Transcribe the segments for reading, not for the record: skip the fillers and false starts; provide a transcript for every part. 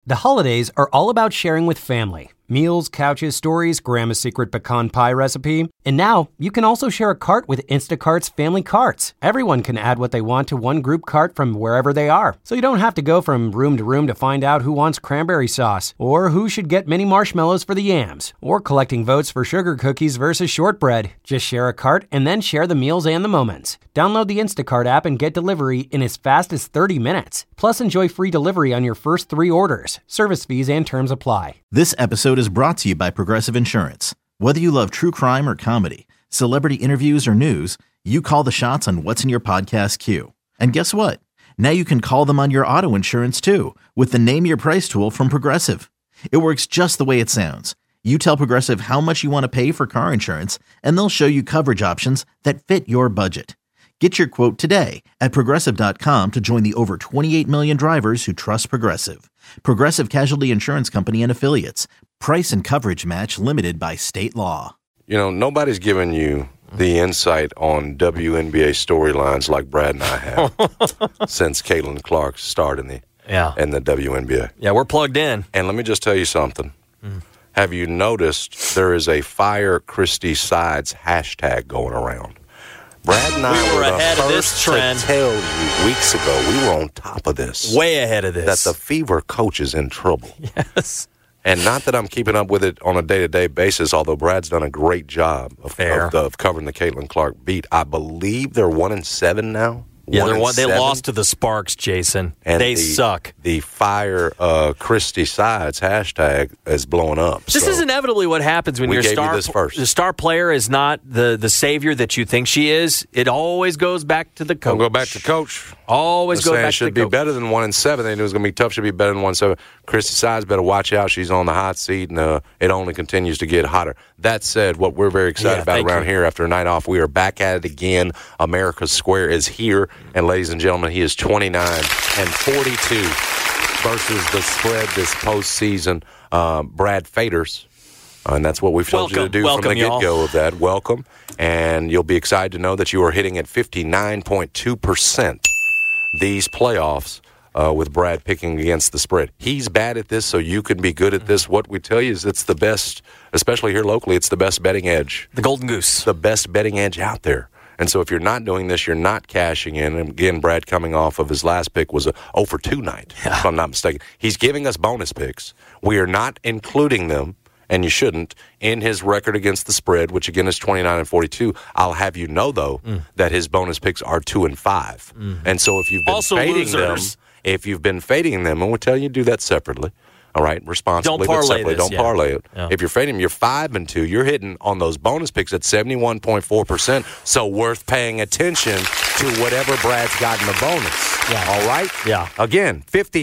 The holidays are all about sharing with family. Meals, couches, stories, Grandma's secret pecan pie recipe. And now, you can also share a cart with Instacart's Family Carts. Everyone can add what they want to one group cart from wherever they are. So you don't have to go from room to find out who wants cranberry sauce, or who should get mini marshmallows for the yams, or collecting votes for sugar cookies versus shortbread. Just share a cart and then share the meals and the moments. Download the Instacart app and get delivery in as fast as 30 minutes. Plus, enjoy free delivery on your first 3 orders. Service fees and terms apply. This episode is brought to you by Progressive Insurance. Whether you love true crime or comedy, celebrity interviews or news, you call the shots on what's in your podcast queue. And guess what? Now you can call them on your auto insurance too with the Name Your Price tool from Progressive. It works just the way it sounds. You tell Progressive how much you want to pay for car insurance, and they'll show you coverage options that fit your budget. Get your quote today at Progressive.com to join the over 28 million drivers who trust Progressive. Progressive Casualty Insurance Company and Affiliates. Price and coverage match limited by state law. You know, nobody's given you the insight on WNBA storylines like Brad and I have since Caitlin Clark starred in the WNBA. Yeah, we're plugged in. And let me just tell you something. Have you noticed there is a Fire Christy Sides hashtag going around? Brad and I were ahead of this trend. To tell you weeks ago, we were on top of this. Way ahead of this. That the Fever coach is in trouble. Yes. And not that I'm keeping up with it on a day-to-day basis, although Brad's done a great job of covering the Caitlin Clark beat. I believe they're 1-7 now. Yeah, they lost to the Sparks, Jason. And they suck. The Fire Christy Sides hashtag is blowing up. This is inevitably what happens when the star player is not the savior that you think she is. It always goes back to the coach. Don't go back to coach. Always go back to the coach. Should be better than 1-7. They knew it was going to be tough. Should be better than 1-7. Christy Sides better watch out. She's on the hot seat, and it only continues to get hotter. That said, what we're very excited about around here after a night off, we are back at it again. America's Square is here. And ladies and gentlemen, he is 29-42 versus the spread this postseason. Brad Faders. And that's what we've told you to do from the get-go of that. Welcome. And you'll be excited to know that you are hitting at 59.2% these playoffs with Brad picking against the spread. He's bad at this, so you can be good at this. What we tell you is it's the best, especially here locally, it's the best betting edge. The Golden Goose. The best betting edge out there. And so if you're not doing this, you're not cashing in. And again, Brad coming off of his last pick was a 0-for-2 night, if I'm not mistaken. He's giving us bonus picks. We are not including them, and you shouldn't, in his record against the spread, which again is 29-42. I'll have you know, though, that his bonus picks are 2-5. And so if you've been fading them, and we'll tell you to do that separately. All right, responsibly, but separately. Don't parlay it. Yeah. If you're fading them, you're 5-2. You're hitting on those bonus picks at 71.4%. So worth paying attention to whatever Brad's got in the bonus. Yeah. All right? Yeah. Again,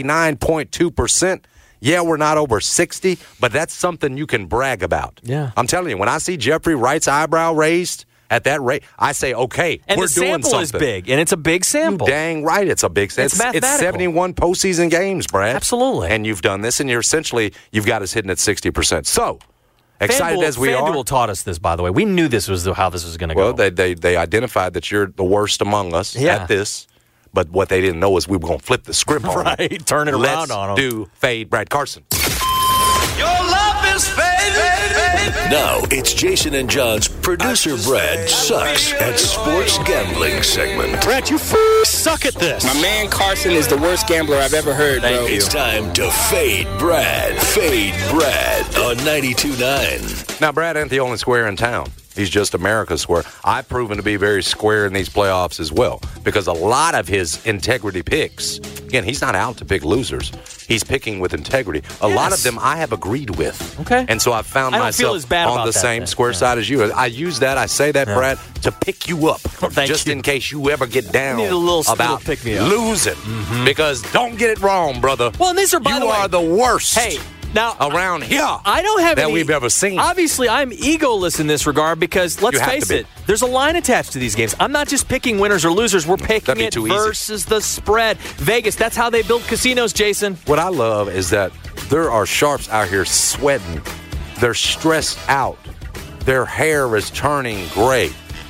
59.2%. Yeah, we're not over 60, but that's something you can brag about. Yeah. I'm telling you, when I see Jeffrey Wright's eyebrow raised at that rate, I say, okay, and we're doing something. And the sample is big, and it's a big sample. You're dang right, it's a big sample. It's 71 postseason games, Brad. Absolutely. And you've done this, and you've got us hitting at 60%. So, excited as we are. FanDuel taught us this, by the way. We knew this was how this was going to go. Well, they identified that you're the worst among us at this. But what they didn't know is we were going to flip the script on them. Right, turn it around on them. Let's do Fade Brad Carson. Your love is fading. Now it's Jason and John's producer Brad sucks at sports gambling segment. Brad, you suck at this. My man Carson is the worst gambler I've ever heard, bro. It's time to Fade Brad. Fade Brad on 92.9. Now, Brad ain't the only square in town. He's just America's Square. I've proven to be very square in these playoffs as well because a lot of his integrity picks, again, he's not out to pick losers. He's picking with integrity. A lot of them I have agreed with. Okay. And so I've found myself on the same square side as you. I use that, I say that, Brad, to pick you up just in case you ever get down about losing. Mm-hmm. Because don't get it wrong, brother. Well, and these are, by the way, you are the worst. Hey. Now, around here I don't have that we've ever seen. Obviously, I'm egoless in this regard because, let's face it, there's a line attached to these games. I'm not just picking winners or losers. We're picking it versus the spread. Vegas, that's how they build casinos, Jason. What I love is that there are sharps out here sweating. They're stressed out. Their hair is turning gray.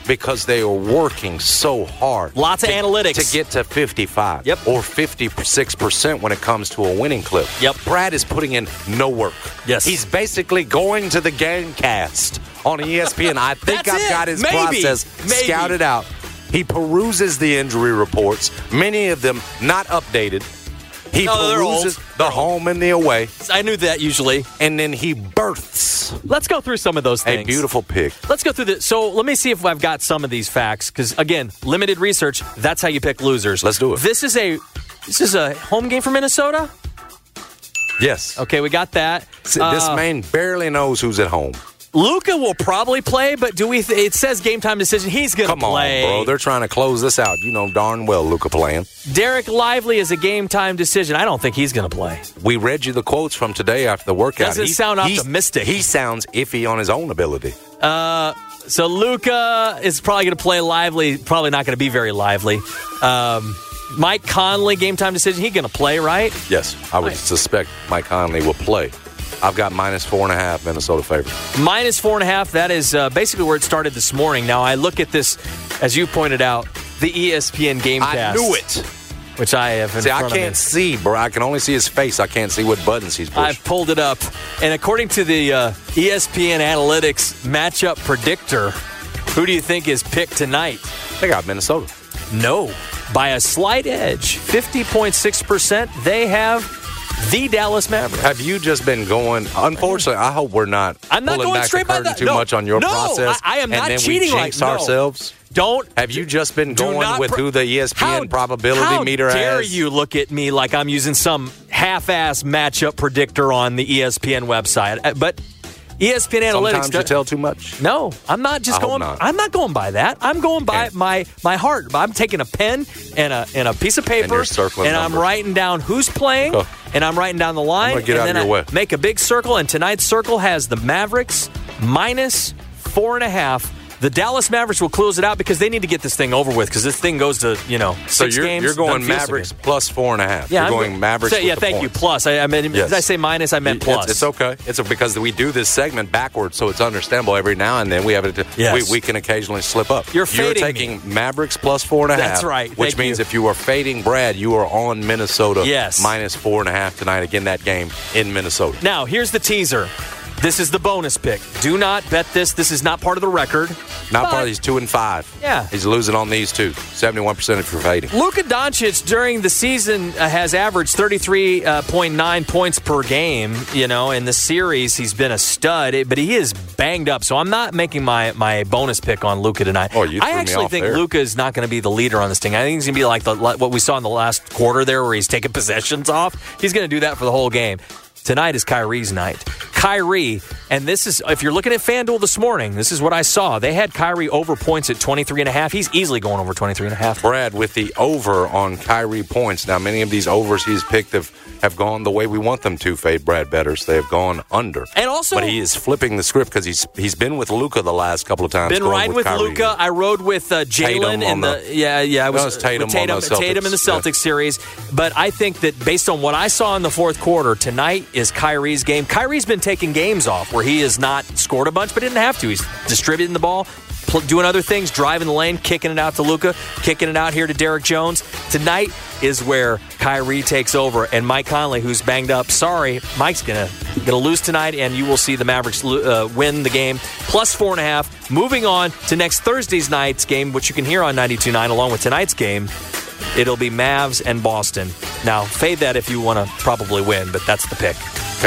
because they are working so hard. Lots of analytics. To get to 55 or 56% when it comes to a winning clip. Brad is putting in no work. Yes. He's basically going to the Gamecast on ESPN. I think I've got his process scouted out. He peruses the injury reports, many of them not updated. He peruses the home and the away. I knew that usually. And then he births. Let's go through some of those things. A beautiful pick. Let's go through So let me see if I've got some of these facts. Because, again, limited research. That's how you pick losers. Let's do it. This is a home game for Minnesota? Yes. Okay, we got that. This man barely knows who's at home. Luka will probably play, but it says game time decision. He's going to play. Come on, bro. They're trying to close this out. You know darn well Luka playing. Derek Lively is a game time decision. I don't think he's going to play. We read you the quotes from today after the workout. Doesn't sound optimistic. He sounds iffy on his own ability. So Luka is probably going to play. Lively, probably not going to be very lively. Mike Conley, game time decision. He's going to play, right? Yes, I would suspect Mike Conley will play. I've got -4.5 Minnesota favorite. -4.5. That is basically where it started this morning. Now, I look at this, as you pointed out, the ESPN Gamecast. I knew it. Which I have in front of me. I can't see, bro. I can only see his face. I can't see what buttons he's pushing. I've pulled it up. And according to the ESPN Analytics matchup predictor, who do you think is picked tonight? They got Minnesota. No. By a slight edge, 50.6%, they have the Dallas Mavericks. Have you just been going? Unfortunately, I hope we're not. I'm not pulling going back straight the by curtain that. too much on your process. I am not and then cheating we jinx like ourselves. Don't. Have you just been going with who the ESPN probability meter has? How dare you look at me like I'm using some half-ass matchup predictor on the ESPN website? But ESPN Analytics. Sometimes you tell too much. No, I'm not just going. I'm not going by that. I'm going by my heart. I'm taking a pen and a piece of paper, and I'm writing down who's playing, and I'm writing down the line, and then I make a big circle. And tonight's circle has the Mavericks -4.5. The Dallas Mavericks will close it out because they need to get this thing over with because this thing goes to, 6 games. You're going Mavericks +4.5. Yeah, you're going Mavericks with the thank you. Plus. I mean, did I say minus? I meant plus. It's okay. It's because we do this segment backwards, so it's understandable every now and then. We have it. Yes. We can occasionally slip up. You're taking Mavericks +4.5. That's right. Which means if you are fading Brad, you are on Minnesota. Yes. -4.5 tonight. Again, that game in Minnesota. Now, here's the teaser. This is the bonus pick. Do not bet this. This is not part of the record. Not part of these 2-5. Yeah. He's losing on these two. 71% if you're fading. Luka Doncic during the season has averaged 33.9 points per game. In the series, he's been a stud, but he is banged up. So I'm not making my bonus pick on Luka tonight. Oh, you threw I actually me off think there. Luka is not going to be the leader on this thing. I think he's going to be like what we saw in the last quarter there where he's taking possessions off. He's going to do that for the whole game. Tonight is Kyrie's night. Kyrie, and this is, if you're looking at FanDuel this morning, this is what I saw. They had Kyrie over points at 23.5. He's easily going over 23.5. Brad, with the over on Kyrie points, now many of these overs he's picked have gone the way we want them to, Fade Brad bettors. They have gone under. And also, but he is flipping the script because he's been with Luka the last couple of times. Been riding with Luka. I rode with Jalen in I was Tatum in the Celtics series. But I think that based on what I saw in the fourth quarter, tonight is Kyrie's game. Kyrie's been taking games off where he has not scored a bunch, but didn't have to. He's distributing the ball, doing other things, driving the lane, kicking it out to Luka, kicking it out here to Derek Jones. Tonight is where Kyrie takes over, and Mike Conley, who's banged up. Sorry, Mike's gonna lose tonight, and you will see the Mavericks win the game. +4.5. Moving on to next Thursday's night's game, which you can hear on 92.9 along with tonight's game. It'll be Mavs and Boston. Now, fade that if you want to probably win, but that's the pick.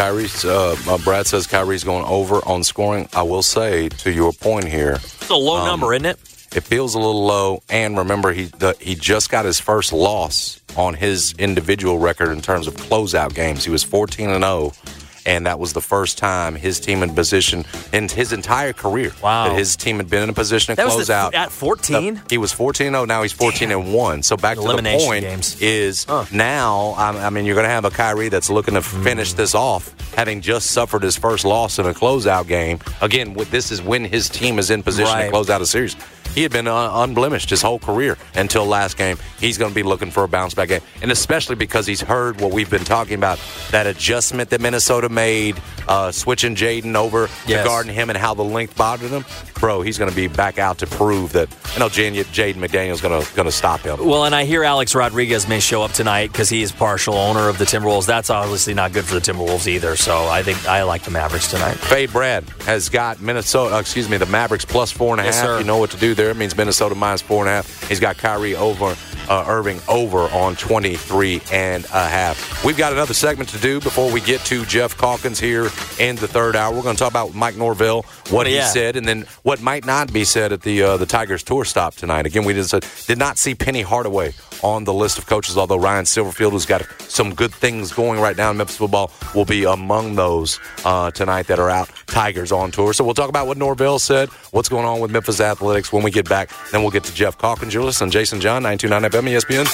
Brad says Kyrie's going over on scoring. I will say, to your point here, it's a low number, isn't it? It feels a little low. And remember, he just got his first loss on his individual record in terms of closeout games. He was 14-0. And that was the first time his team in position in his entire career. Wow. That his team had been in a position to close out. At 14? He was 14-0. Now he's 14-1. So back to the point is now, I mean, you're going to have a Kyrie that's looking to finish this off, having just suffered his first loss in a closeout game. Again, this is when his team is in position to close out a series. He had been unblemished his whole career until last game. He's going to be looking for a bounce-back game, and especially because he's heard what we've been talking about, that adjustment that Minnesota made, switching Jaden over to guarding him and how the length bothered him. Bro, he's going to be back out to prove that, Jaden McDaniel's going to stop him. Well, and I hear Alex Rodriguez may show up tonight because he is partial owner of the Timberwolves. That's obviously not good for the Timberwolves either, so I think I like the Mavericks tonight. Fade Brad has got the Mavericks plus 4.5. Yes, sir. You know what to do there. It means Minnesota minus 4.5. He's got Kyrie Irving over on 23.5. We've got another segment to do before we get to Jeff Calkins here in the third hour. We're going to talk about Mike Norvell, what he said, and then what might not be said at the Tigers tour stop tonight. Again, we did not see Penny Hardaway on the list of coaches, although Ryan Silverfield, who's got some good things going right now in Memphis football, will be among those tonight that are out Tigers on tour. So we'll talk about what Norvell said, what's going on with Memphis Athletics when we get back. Then we'll get to Jeff Calkins. You're listening to Jason John, 929 FM ESPN.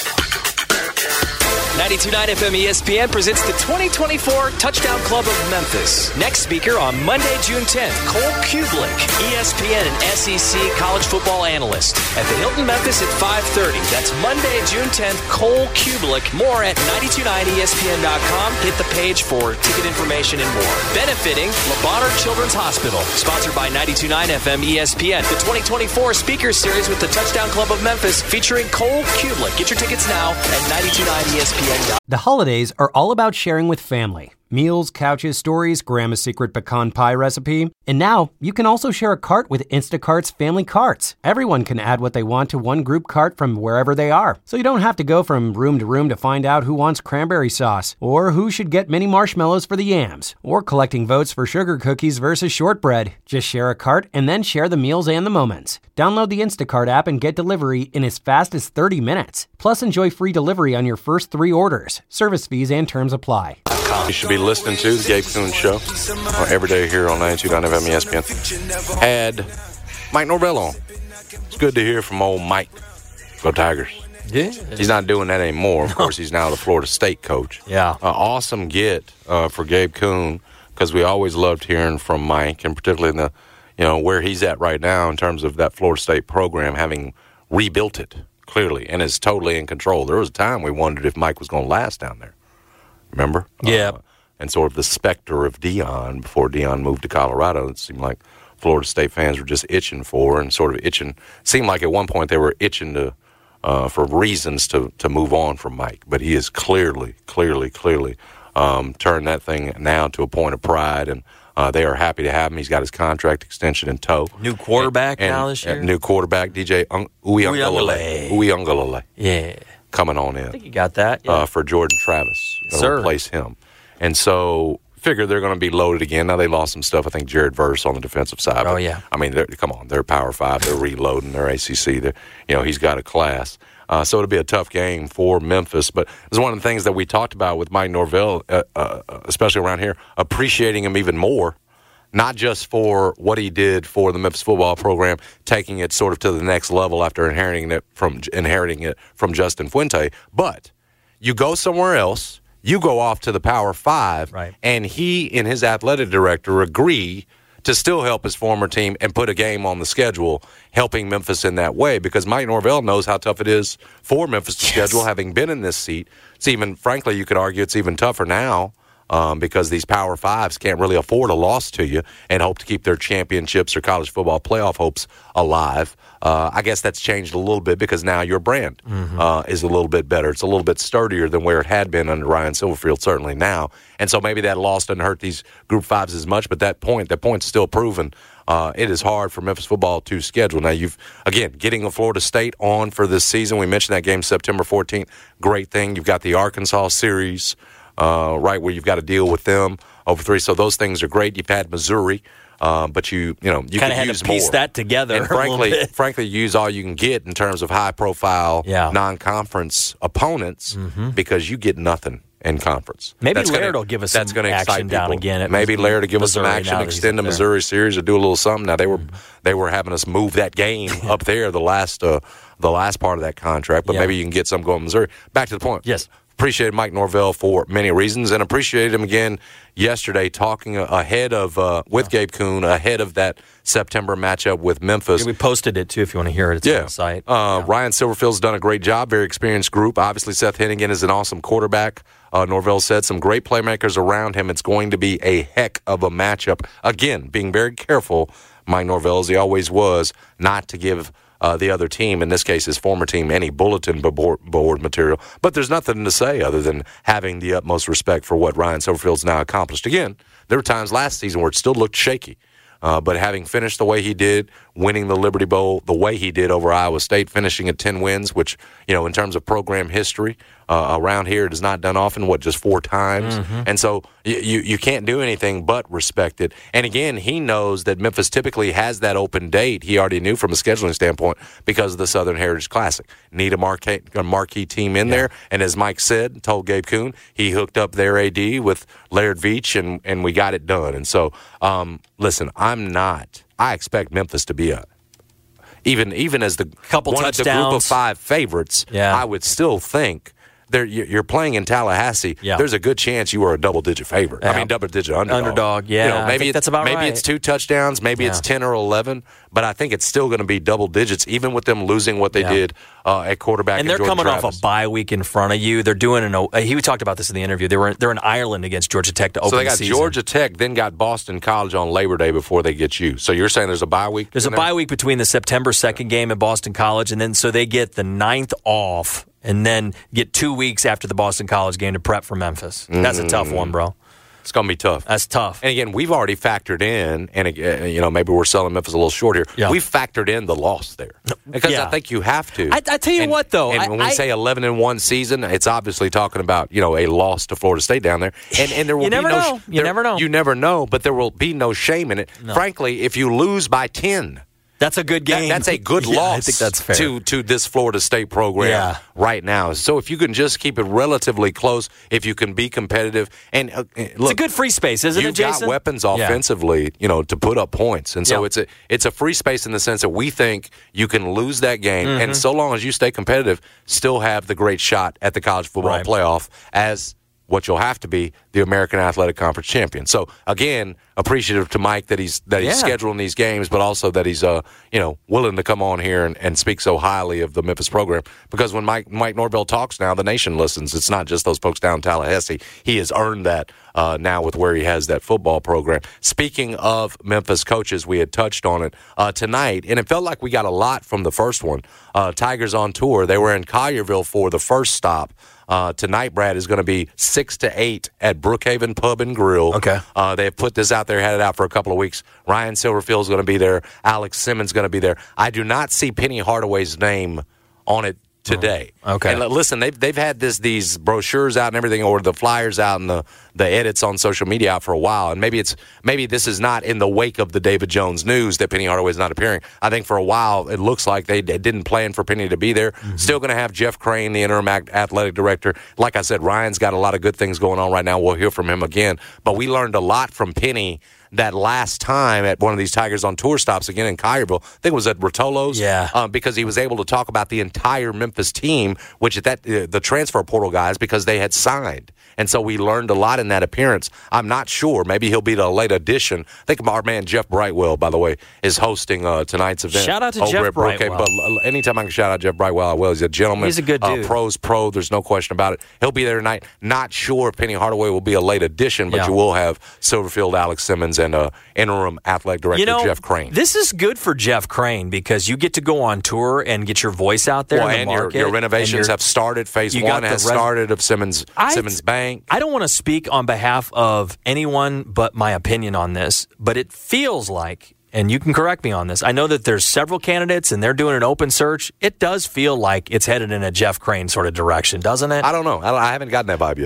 92.9 FM ESPN presents the 2024 Touchdown Club of Memphis. Next speaker on Monday, June 10th, Cole Kublik, ESPN and SEC college football analyst, at the Hilton Memphis at 5:30. That's Monday, June 10th, Cole Kublik. More at 929ESPN.com. Hit the page for ticket information and more. Benefiting LeBonner Children's Hospital. Sponsored by 92.9 FM ESPN. The 2024 Speaker Series with the Touchdown Club of Memphis featuring Cole Kublik. Get your tickets now at 929 ESPN. The holidays are all about sharing with family. Meals, couches, stories, Grandma's secret pecan pie recipe. And now, you can also share a cart with Instacart's Family Carts. Everyone can add what they want to one group cart from wherever they are. So you don't have to go from room to room to find out who wants cranberry sauce, or who should get mini marshmallows for the yams, or collecting votes for sugar cookies versus shortbread. Just share a cart and then share the meals and the moments. Download the Instacart app and get delivery in as fast as 30 minutes. Plus, enjoy free delivery on your first 3 orders. Service fees and terms apply. You should be listening to the Gabe Kuhn Show every day here on 92.9 FM ESPN. Had Mike Norvell on. It's good to hear from old Mike. Go Tigers. Yeah. He's not doing that anymore. Of course, he's now the Florida State coach. Yeah. Awesome get for Gabe Kuhn, because we always loved hearing from Mike, and particularly in the, where he's at right now in terms of that Florida State program, having rebuilt it clearly and is totally in control. There was a time we wondered if Mike was going to last down there. Remember? Yeah. And sort of the specter of Deion before Deion moved to Colorado, it seemed like Florida State fans were just itching for, and sort of itching. Seemed like at one point they were itching to for reasons to move on from Mike. But he has clearly turned that thing now to a point of pride, and they are happy to have him. He's got his contract extension in tow. New quarterback now this year? New quarterback, DJ Uiagalelei. Yeah. Coming on in. I think you got that. Yeah. For Jordan Travis. To replace him. And so, figure they're going to be loaded again. Now, they lost some stuff. I think Jared Verse on the defensive side. Oh, yeah. I mean, come on. They're Power 5. They're reloading. They're ACC. He's got a class. So, it'll be a tough game for Memphis. But it's one of the things that we talked about with Mike Norvell, especially around here, appreciating him even more. Not just for what he did for the Memphis football program, taking it sort of to the next level after inheriting it from Justin Fuente, but you go somewhere else, you go off to the Power 5, right, and he and his athletic director agree to still help his former team and put a game on the schedule, helping Memphis in that way, because Mike Norvell knows how tough it is for Memphis to schedule, having been in this seat. It's even, frankly, you could argue it's even tougher now. Because these Power 5s can't really afford a loss to you and hope to keep their championships or college football playoff hopes alive. I guess that's changed a little bit because now your brand is a little bit better. It's a little bit sturdier than where it had been under Ryan Silverfield, certainly now. And so maybe that loss doesn't hurt these Group 5s as much, but that point's still proven. It is hard for Memphis football to schedule. Now, getting a Florida State on for this season. We mentioned that game September 14th. Great thing. You've got the Arkansas series. Right, where you've got to deal with them over 3. So those things are great. You've had Missouri, but you kind of had to piece that together. And frankly, use all you can get in terms of high-profile non-conference opponents because you get nothing in conference. Maybe Laird will give us some action down again. Maybe Laird will give us some action, extend the Missouri series, or do a little something. Now they were having us move that game up there the last part of that contract, but maybe you can get some going in Missouri. Back to the point. Yes. appreciated Mike Norvell for many reasons, and appreciated him again yesterday talking ahead of with Gabe Kuhn ahead of that September matchup with Memphis. Yeah, we posted it too if you want to hear it. It's on the site. Ryan Silverfield's done a great job, very experienced group. Obviously, Seth Hennigan is an awesome quarterback. Norvell said some great playmakers around him. It's going to be a heck of a matchup. Again, being very careful, Mike Norvell, as he always was, not to give the other team, in this case his former team, any bulletin board material. But there's nothing to say other than having the utmost respect for what Ryan Silverfield's now accomplished. Again, there were times last season where it still looked shaky. But having finished the way he did, winning the Liberty Bowl the way he did over Iowa State, finishing at 10 wins, which, in terms of program history, around here it is not done often, just 4 times. Mm-hmm. And so you can't do anything but respect it. And again, he knows that Memphis typically has that open date. He already knew from a scheduling standpoint because of the Southern Heritage Classic. Need a marquee team in there. And as Mike said, told Gabe Kuhn, he hooked up their AD with Laird Veach, and we got it done. And so, listen, I expect Memphis to be even as the couple one touchdowns, of the group of 5 favorites. Yeah. I would still think you're playing in Tallahassee. Yeah. There's a good chance you are a double-digit favorite. Yeah. I mean, double-digit underdog. Yeah, maybe that's about right. Maybe it's 2 touchdowns. Maybe it's 10 or 11. But I think it's still going to be double digits, even with them losing what they did at quarterback. And they're Jordan coming Travis. off a bye week in front of you. They're doing he talked about this in the interview. They're in Ireland against Georgia Tech to open the season. So they got Georgia Tech, then got Boston College on Labor Day before they get you. So you're saying there's a bye week? There's a bye week between the September 2nd game at Boston College, and then so they get the 9th off, and then get 2 weeks after the Boston College game to prep for Memphis. That's a tough one, bro. It's going to be tough. That's tough. And again, we've already factored in, and maybe we're selling Memphis a little short here. Yeah. We've factored in the loss there because I think you have to. I tell you what, though. And when we say 11-1 season, it's obviously talking about a loss to Florida State down there. And there will be no. You never know. You never know, but there will be no shame in it. No. Frankly, if you lose by 10. That's a good game. That's a good loss. I think that's fair. To this Florida State program right now. So if you can just keep it relatively close, if you can be competitive, and look, it's a good free space, isn't it, Jason? You've got weapons offensively, to put up points, and so it's a free space in the sense that we think you can lose that game, and so long as you stay competitive, still have the great shot at the college football playoff as what you'll have to be the American Athletic Conference champion. So again, appreciative to Mike that he's scheduling these games, but also that he's willing to come on here and speak so highly of the Memphis program. Because when Mike Norvell talks now, the nation listens. It's not just those folks down in Tallahassee. He has earned that now with where he has that football program. Speaking of Memphis coaches, we had touched on it tonight, and it felt like we got a lot from the first one. Tigers on tour. They were in Collierville for the first stop. Tonight, Brad, is going to be 6 to 8 at Brookhaven Pub and Grill. Okay. They have put this out there, had it out for a couple of weeks. Ryan Silverfield is going to be there. Alex Simmons is going to be there. I do not see Penny Hardaway's name on it today. Okay. And listen, they've had these brochures out and everything, or the flyers out and the edits on social media out for a while. And maybe this is not in the wake of the David Jones news that Penny Hardaway is not appearing. I think for a while it looks like they didn't plan for Penny to be there. Mm-hmm. Still going to have Jeff Crane, the interim athletic director. Like I said, Ryan's got a lot of good things going on right now. We'll hear from him again. But we learned a lot from Penny that last time at one of these Tigers on tour stops again in Collierville. I think it was at Rotolo's. Yeah. Because he was able to talk about the entire Memphis team, which at the transfer portal guys, because they had signed. And so we learned a lot in that appearance. I'm not sure. Maybe he'll be the late addition. I think our man Jeff Brightwell, by the way, is hosting tonight's event. Shout out to over Jeff at Brookhaven. Brightwell. But anytime I can shout out Jeff Brightwell, I will. He's a gentleman. He's a good dude. Pro's pro. There's no question about it. He'll be there tonight. Not sure if Penny Hardaway will be a late addition, but you will have Silverfield, Alex Simmons, and interim athletic director Jeff Crane. This is good for Jeff Crane because you get to go on tour and get your voice out there in the market. Your renovations have started. Phase 1 has started of Simmons Bank. I don't want to speak on behalf of anyone but my opinion on this, but it feels like, and you can correct me on this, I know that there's several candidates and they're doing an open search. It does feel like it's headed in a Jeff Crane sort of direction, doesn't it? I don't know. I haven't gotten that vibe yet.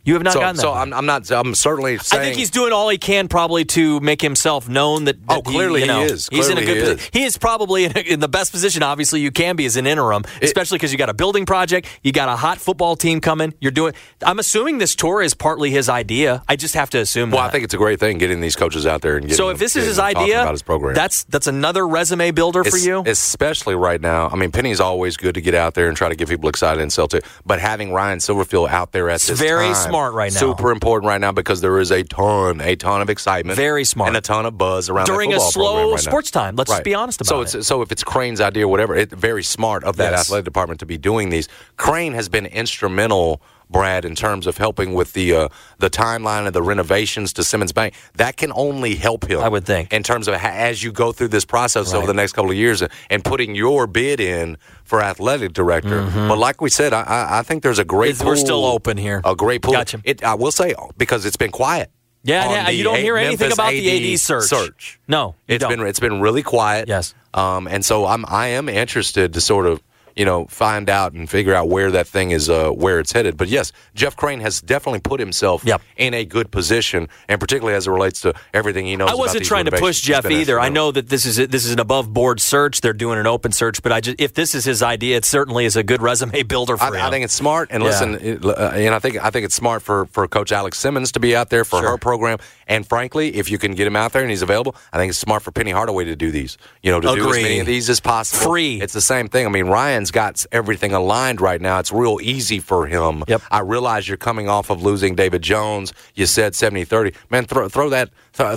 You have not gotten that. So I'm certainly saying. I think he's doing all he can probably to make himself known that clearly he is. He's in a good position. He is probably in the best position, obviously, you can be as an interim, especially because you got a building project, you got a hot football team coming. I'm assuming this tour is partly his idea. I just have to assume that. I think it's a great thing getting these coaches out there and getting. So if this is his idea, about his program. That's another resume builder for you? Especially right now. I mean, Penny's always good to get out there and try to get people excited and sell to. But having Ryan Silverfield out there at this very time, smart right now. Super important right now because there is a ton of excitement. Very smart. And a ton of buzz around during that a slow right sports time. Let's just be honest about it. So if it's Crane's idea or whatever, it's very smart of that athletic department to be doing these. Crane has been instrumental, Brad, in terms of helping with the timeline of the renovations to Simmons Bank. That can only help him, I would think, in terms of as you go through this process over the next couple of years and putting your bid in for athletic director. Mm-hmm. But like we said, I think there's a great pool. We're still open here. A great pool. Gotcha. I will say, because it's been quiet. Yeah, you don't hear anything about the AD search. No, it's been really quiet. Yes. And so I am interested to sort of find out and figure out where that thing is, where it's headed. But yes, Jeff Crane has definitely put himself in a good position, and particularly as it relates to everything he knows. I wasn't trying to push Jeff either. I know that this is an above board search. They're doing an open search, but if this is his idea, it certainly is a good resume builder for him. I think it's smart. And listen, and I think it's smart for Coach Alex Simmons to be out there for her program. And frankly, if you can get him out there and he's available, I think it's smart for Penny Hardaway to do these. To do as many of these as possible. Free. It's the same thing. I mean, Ryan's got everything aligned right now. It's real easy for him. Yep. I realize you're coming off of losing David Jones. You said 70-30. Man, throw that.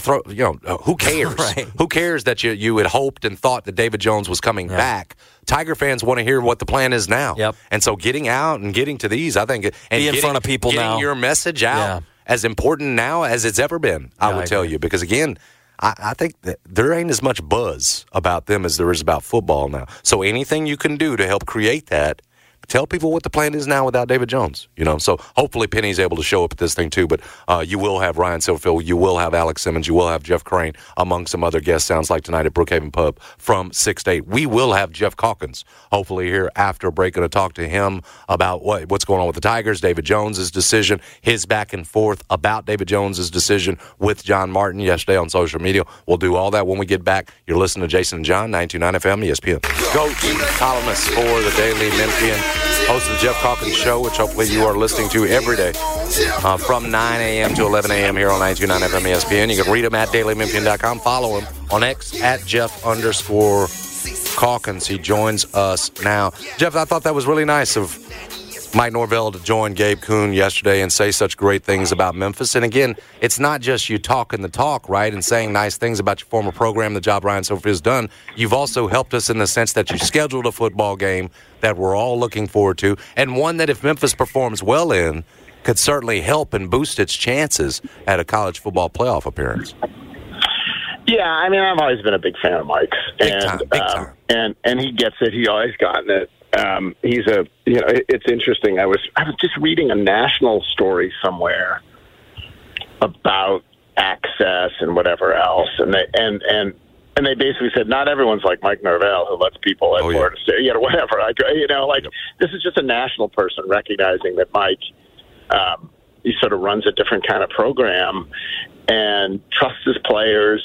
Who cares? Right. Who cares that you had hoped and thought that David Jones was coming back? Tiger fans want to hear what the plan is now. Yep. And so getting out and getting to these, I think, and be in front of people getting now. Your message out as important now as it's ever been. I would tell you, because again, I think that there ain't as much buzz about them as there is about football now. So anything you can do to help create that, tell people what the plan is now without David Jones. So hopefully Penny's able to show up at this thing too. But you will have Ryan Silverfield, you will have Alex Simmons, you will have Jeff Crane, among some other guests. Sounds like tonight at Brookhaven Pub from 6 to 8. We will have Jeff Calkins hopefully here after break, going to talk to him about what's going on with the Tigers, David Jones's decision, his back and forth about David Jones's decision with John Martin yesterday on social media. We'll do all that when we get back. You're listening to Jason and John, 92.9 FM, ESPN. Coach, columnist for the Daily Memphian, host of the Jeff Calkins Show, which hopefully you are listening to every day from 9 a.m. to 11 a.m. here on 92.9 FM ESPN. You can read him at dailymemphian.com. Follow him on X at Jeff_Calkins. He joins us now. Jeff, I thought that was really nice of Mike Norvell to join Gabe Kuhn yesterday and say such great things about Memphis. And again, it's not just you talking the talk, right, and saying nice things about your former program, the job Ryan Silverfield has done. You've also helped us in the sense that you scheduled a football game that we're all looking forward to, and one that if Memphis performs well in, could certainly help and boost its chances at a college football playoff appearance. Yeah, I mean, I've always been a big fan of Mike's. Big time. And he gets it. He always gotten it. It's interesting. I was just reading a national story somewhere about access and whatever else, and they basically said not everyone's like Mike Norvell who lets people at Florida State, whatever. This is just a national person recognizing that Mike, he sort of runs a different kind of program and trusts his players.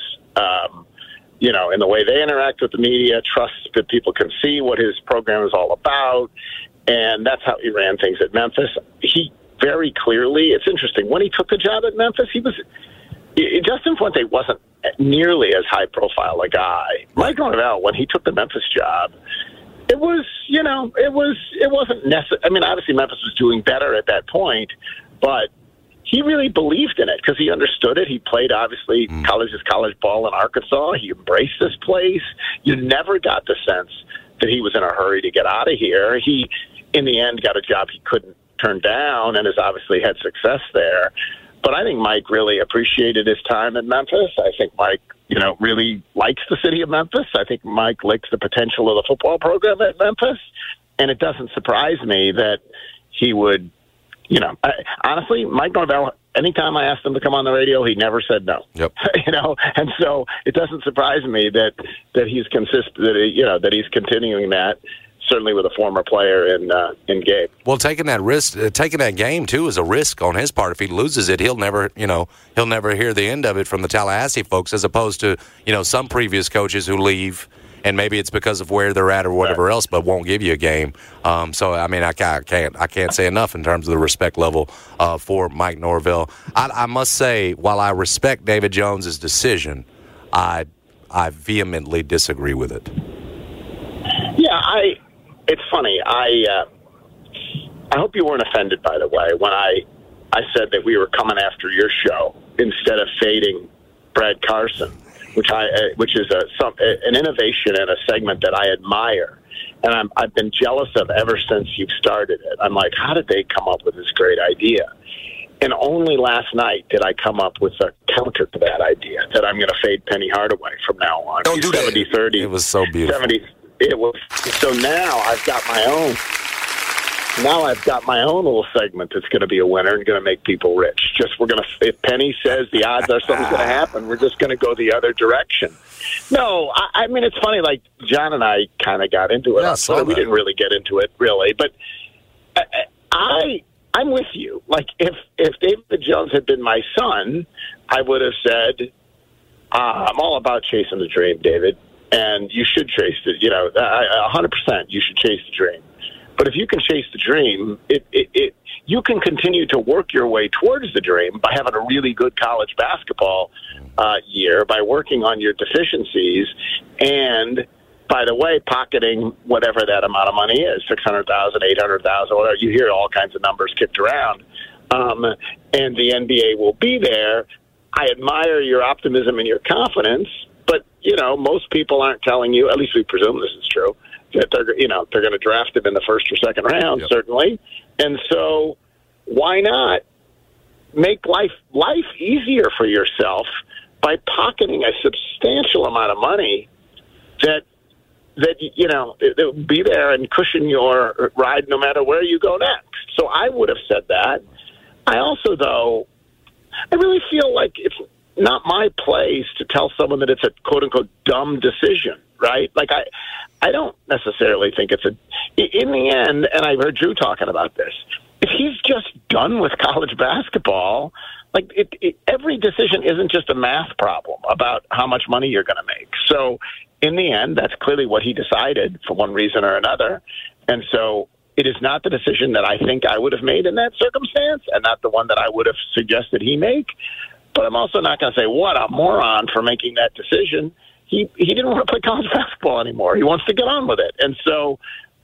In the way they interact with the media, trusts that people can see what his program is all about, and that's how he ran things at Memphis. He very clearly, it's interesting, when he took the job at Memphis, Justin Fuente wasn't nearly as high-profile a guy. Mike Norvell, when he took the Memphis job, it wasn't necessary. I mean, obviously Memphis was doing better at that point, but he really believed in it because he understood it. He played, obviously, college ball in Arkansas. He embraced this place. You never got the sense that he was in a hurry to get out of here. He, in the end, got a job he couldn't turn down and has obviously had success there. But I think Mike really appreciated his time in Memphis. I think Mike, really likes the city of Memphis. I think Mike likes the potential of the football program at Memphis. And it doesn't surprise me that he would, honestly, Mike Norvell, anytime I asked him to come on the radio, he never said no. Yep. And so it doesn't surprise me that he's that he's continuing that. certainly with a former player in Gabe. Well, taking that risk, taking that game too, is a risk on his part. If he loses it, he'll never hear the end of it from the Tallahassee folks, as opposed to some previous coaches who leave. And maybe it's because of where they're at or whatever else, but won't give you a game. So I mean, I can't say enough in terms of the respect level for Mike Norvell. I must say, while I respect David Jones's decision, I vehemently disagree with it. Yeah, it's funny. I hope you weren't offended, by the way, when I said that we were coming after your show instead of fading Brad Carson, which is an innovation and a segment that I admire, and I've been jealous of ever since you've started it. I'm like, how did they come up with this great idea? And only last night did I come up with a counter to that idea, that I'm going to fade Penny Hardaway from now on. Don't do 70-30. It was so beautiful. 70. It was. So now I've got my own. Now I've got my own little segment that's going to be a winner and going to make people rich. If Penny says the odds are something's going to happen, we're just going to go the other direction. No, I mean, it's funny. Like, John and I kind of got into it. Yeah, we didn't really get into it, really. But I'm with you. Like, if David Jones had been my son, I would have said, I'm all about chasing the dream, David. And you should chase it. 100% you should chase the dream. But if you can chase the dream, you can continue to work your way towards the dream by having a really good college basketball year, by working on your deficiencies, and, by the way, pocketing whatever that amount of money is, $600,000, $800,000, whatever. You hear all kinds of numbers kicked around. And the NBA will be there. I admire your optimism and your confidence, but, most people aren't telling you, at least we presume this is true, that they're going to draft him in the first or second round, certainly. And so why not make life easier for yourself by pocketing a substantial amount of money that it will be there and cushion your ride no matter where you go next. So I would have said that. I also, though, I really feel like it's not my place to tell someone that it's a quote-unquote dumb decision, right? Like, I don't necessarily think it's in the end, and I've heard Drew talking about this, if he's just done with college basketball, like every decision isn't just a math problem about how much money you're going to make. So in the end, that's clearly what he decided for one reason or another. And so it is not the decision that I think I would have made in that circumstance, and not the one that I would have suggested he make. But I'm also not going to say, what a moron for making that decision. He didn't want to play college basketball anymore. He wants to get on with it. And so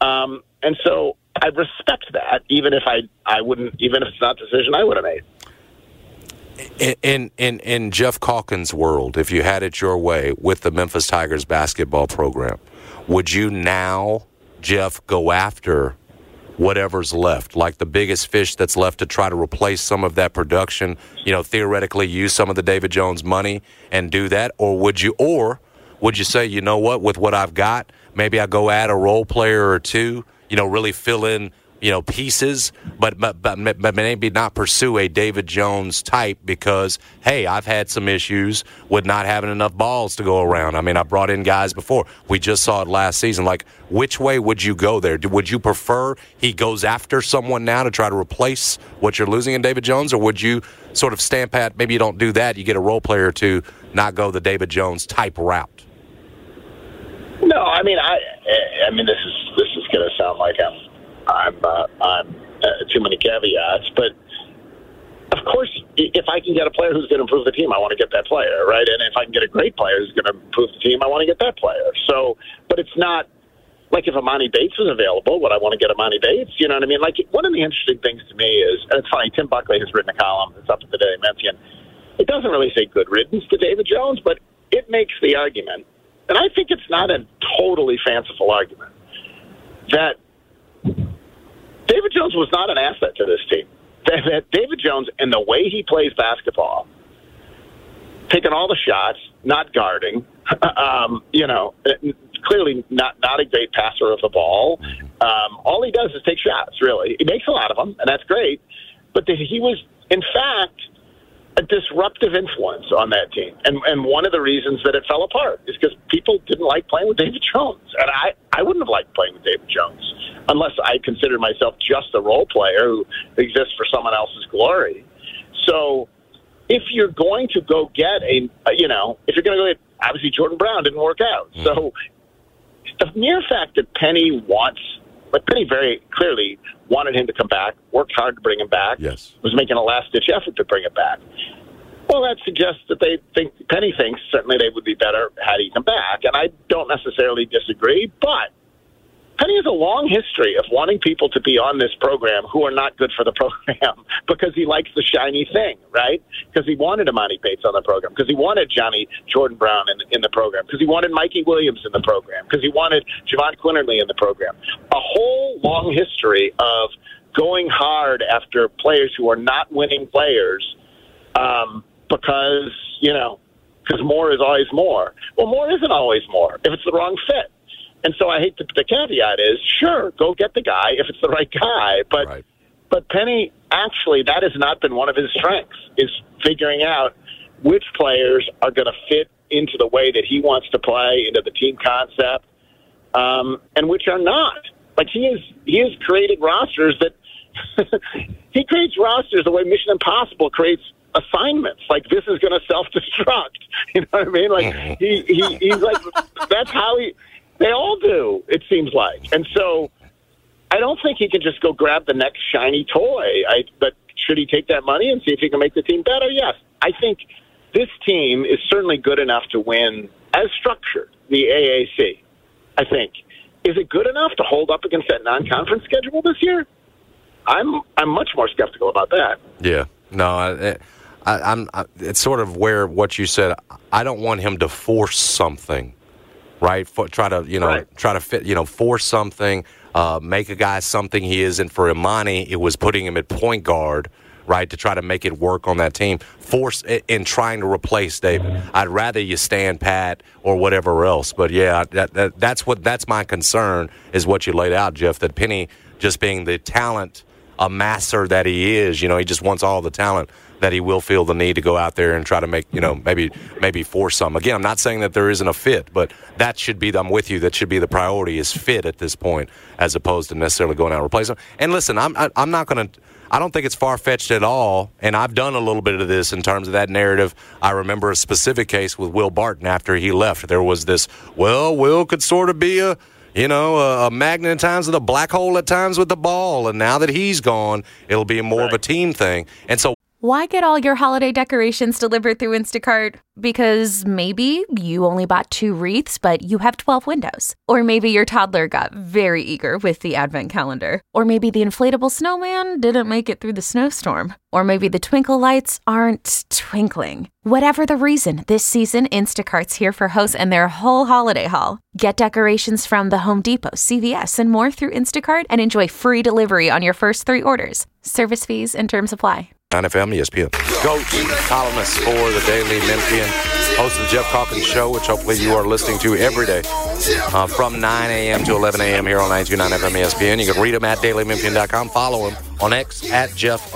I respect that, even if it's not the decision I would have made. In Jeff Calkins' world, if you had it your way with the Memphis Tigers basketball program, would you now, Jeff, go after whatever's left, like the biggest fish that's left, to try to replace some of that production, theoretically use some of the David Jones money and do that? Or would you say, you know what, with what I've got, maybe I go add a role player or two, really fill in, pieces, but maybe not pursue a David Jones type because, hey, I've had some issues with not having enough balls to go around. I mean, I brought in guys before. We just saw it last season. Like, which way would you go there? Would you prefer he goes after someone now to try to replace what you're losing in David Jones, or would you sort of stand pat, maybe you don't do that, you get a role player to not go the David Jones type route? No, I mean, this is going to sound like I'm too many caveats, but of course, if I can get a player who's going to improve the team, I want to get that player, right? And if I can get a great player who's going to improve the team, I want to get that player. So, but it's not like if Amani Bates was available, would I want to get Amani Bates? You know what I mean? Like, one of the interesting things to me is, and it's funny, Tim Buckley has written a column that's up in the Daily Memphian. It doesn't really say good riddance to David Jones, but it makes the argument, and I think it's not a totally fanciful argument, that David Jones was not an asset to this team. That David Jones, and the way he plays basketball, taking all the shots, not guarding, clearly not a great passer of the ball. All he does is take shots, really. He makes a lot of them, and that's great. But he was, in fact, a disruptive influence on that team. And one of the reasons that it fell apart is because people didn't like playing with David Jones. And I wouldn't have liked playing with David Jones unless I considered myself just a role player who exists for someone else's glory. So if you're going to go get if you're going to go get, obviously Jordan Brown didn't work out. Mm-hmm. So the mere fact that Penny very clearly wanted him to come back, worked hard to bring him back, was making a last-ditch effort to bring him back. Well, that suggests that Penny thinks certainly they would be better had he come back, and I don't necessarily disagree, but Penny has a long history of wanting people to be on this program who are not good for the program because he likes the shiny thing, right? Because he wanted Imani Bates on the program, because he wanted Jordan Brown in the program, because he wanted Mikey Williams in the program, because he wanted Javon Quinterly in the program. A whole long history of going hard after players who are not winning players because more is always more. Well, more isn't always more if it's the wrong fit. And so I hate the caveat is, sure, go get the guy if it's the right guy. But Penny, actually, that has not been one of his strengths, is figuring out which players are going to fit into the way that he wants to play, into the team concept, and which are not. Like he has created rosters that he creates rosters the way Mission Impossible creates assignments. Like, this is going to self-destruct. You know what I mean? Like he's like, that's how they all do, it seems like. And so I don't think he can just go grab the next shiny toy. But should he take that money and see if he can make the team better? Yes. I think this team is certainly good enough to win, as structured, the AAC, I think. Is it good enough to hold up against that non-conference schedule this year? I'm much more skeptical about that. Yeah. No, I'm it's sort of where what you said, I don't want him to force something. Right, try to fit, force something, make a guy something he isn't. For Imani, it was putting him at point guard, right, to try to make it work on that team. Force in trying to replace David. I'd rather you stand pat or whatever else. But yeah, that's my concern is what you laid out, Jeff. That Penny just being the talent amasser that he is, he just wants all the talent. That he will feel the need to go out there and try to make, maybe force some. Again, I'm not saying that there isn't a fit, but that should be, I'm with you, that should be the priority is fit at this point as opposed to necessarily going out and replace him. And listen, I don't think it's far-fetched at all, and I've done a little bit of this in terms of that narrative. I remember a specific case with Will Barton after he left. There was this, Will could sort of be a magnet at times with a black hole at times with the ball, and now that he's gone, it'll be more of a team thing. And so why get all your holiday decorations delivered through Instacart? Because maybe you only bought 2 wreaths, but you have 12 windows. Or maybe your toddler got very eager with the advent calendar. Or maybe the inflatable snowman didn't make it through the snowstorm. Or maybe the twinkle lights aren't twinkling. Whatever the reason, this season, Instacart's here for hosts and their whole holiday haul. Get decorations from the Home Depot, CVS, and more through Instacart and enjoy free delivery on your first 3 orders. Service fees and terms apply. 9FM, ESPN. Goat, columnist for the Daily Memphian, host of the Jeff Calkins Show, which hopefully you are listening to every day from 9 a.m. to 11 a.m. here on 929 FM ESPN. You can read him at dailymemphian.com. Follow him on X at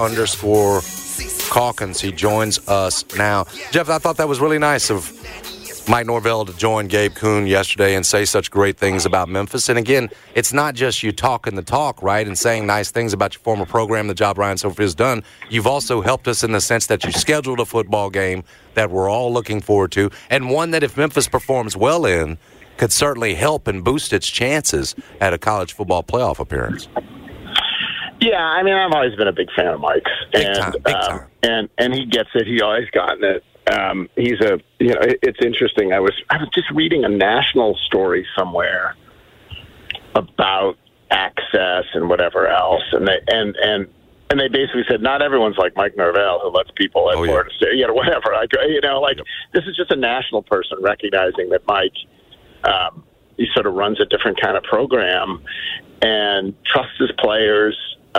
Jeff_Calkins. He joins us now. Jeff, I thought that was really nice of Mike Norvell to join Gabe Kuhn yesterday and say such great things about Memphis. And again, it's not just you talking the talk, right, and saying nice things about your former program, the job Ryan Silver has done. You've also helped us in the sense that you scheduled a football game that we're all looking forward to, and one that if Memphis performs well in, could certainly help and boost its chances at a college football playoff appearance. Yeah, I mean, I've always been a big fan of Mike's. Big time. And he gets it. He always gotten it. It's interesting. I was just reading a national story somewhere about access and whatever else, and they basically said not everyone's like Mike Norvell who lets people at Florida State, whatever. This is just a national person recognizing that Mike, he sort of runs a different kind of program and trusts his players.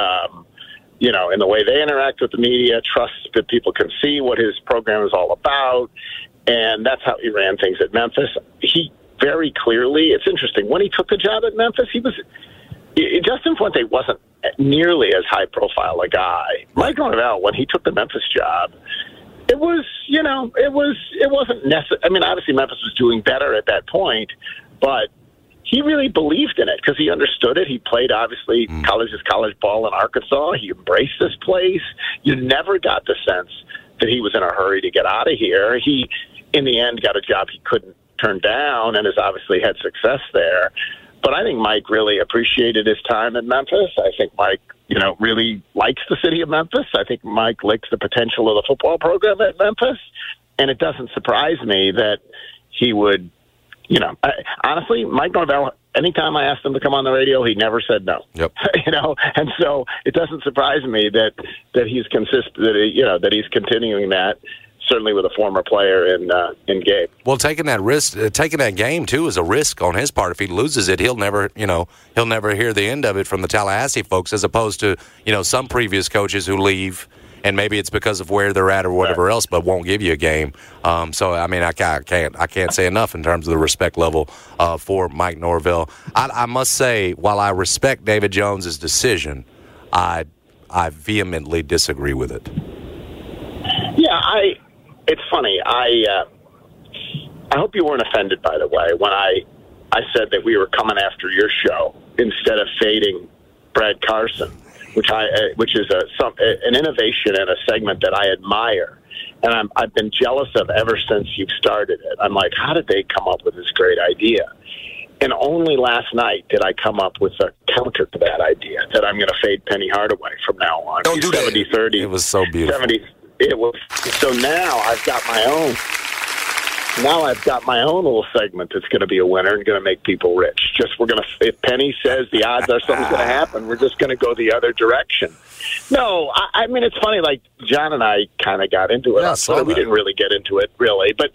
In the way they interact with the media, trusts that people can see what his program is all about, and that's how he ran things at Memphis. He very clearly, it's interesting, when he took the job at Memphis, Justin Fuente wasn't nearly as high-profile a guy. Mike Norvell, when he took the Memphis job, it was, it wasn't necessary. I mean, obviously Memphis was doing better at that point, but he really believed in it because he understood it. He played, obviously, college ball in Arkansas. He embraced this place. You never got the sense that he was in a hurry to get out of here. He, in the end, got a job he couldn't turn down and has obviously had success there. But I think Mike really appreciated his time in Memphis. I think Mike, really likes the city of Memphis. I think Mike likes the potential of the football program at Memphis. And it doesn't surprise me that he would, honestly, Mike Norvell, anytime I asked him to come on the radio, he never said no. Yep. And so it doesn't surprise me that he's that he's continuing that. Certainly with a former player in Gabe. Well, taking that risk, taking that game too, is a risk on his part. If he loses it, he'll never hear the end of it from the Tallahassee folks, as opposed to some previous coaches who leave, and maybe it's because of where they're at or whatever else, but won't give you a game. So I mean, I can't say enough in terms of the respect level for Mike Norvell. I must say, while I respect David Jones's decision, I vehemently disagree with it. Yeah, It's funny. I hope you weren't offended, by the way, when I said that we were coming after your show instead of fading Brad Carson, which is an innovation and a segment that I admire, and I've been jealous of ever since you've started it. I'm like, how did they come up with this great idea? And only last night did I come up with a counter to that idea, that I'm going to fade Penny Hardaway from now on. Don't do 70-30. It was so beautiful. 70. It was. So now I've got my own. Now I've got my own little segment that's going to be a winner and going to make people rich. If Penny says the odds are something's going to happen, we're just going to go the other direction. No, I mean, it's funny. Like John and I kind of got into it. Yeah, we didn't really get into it, really. But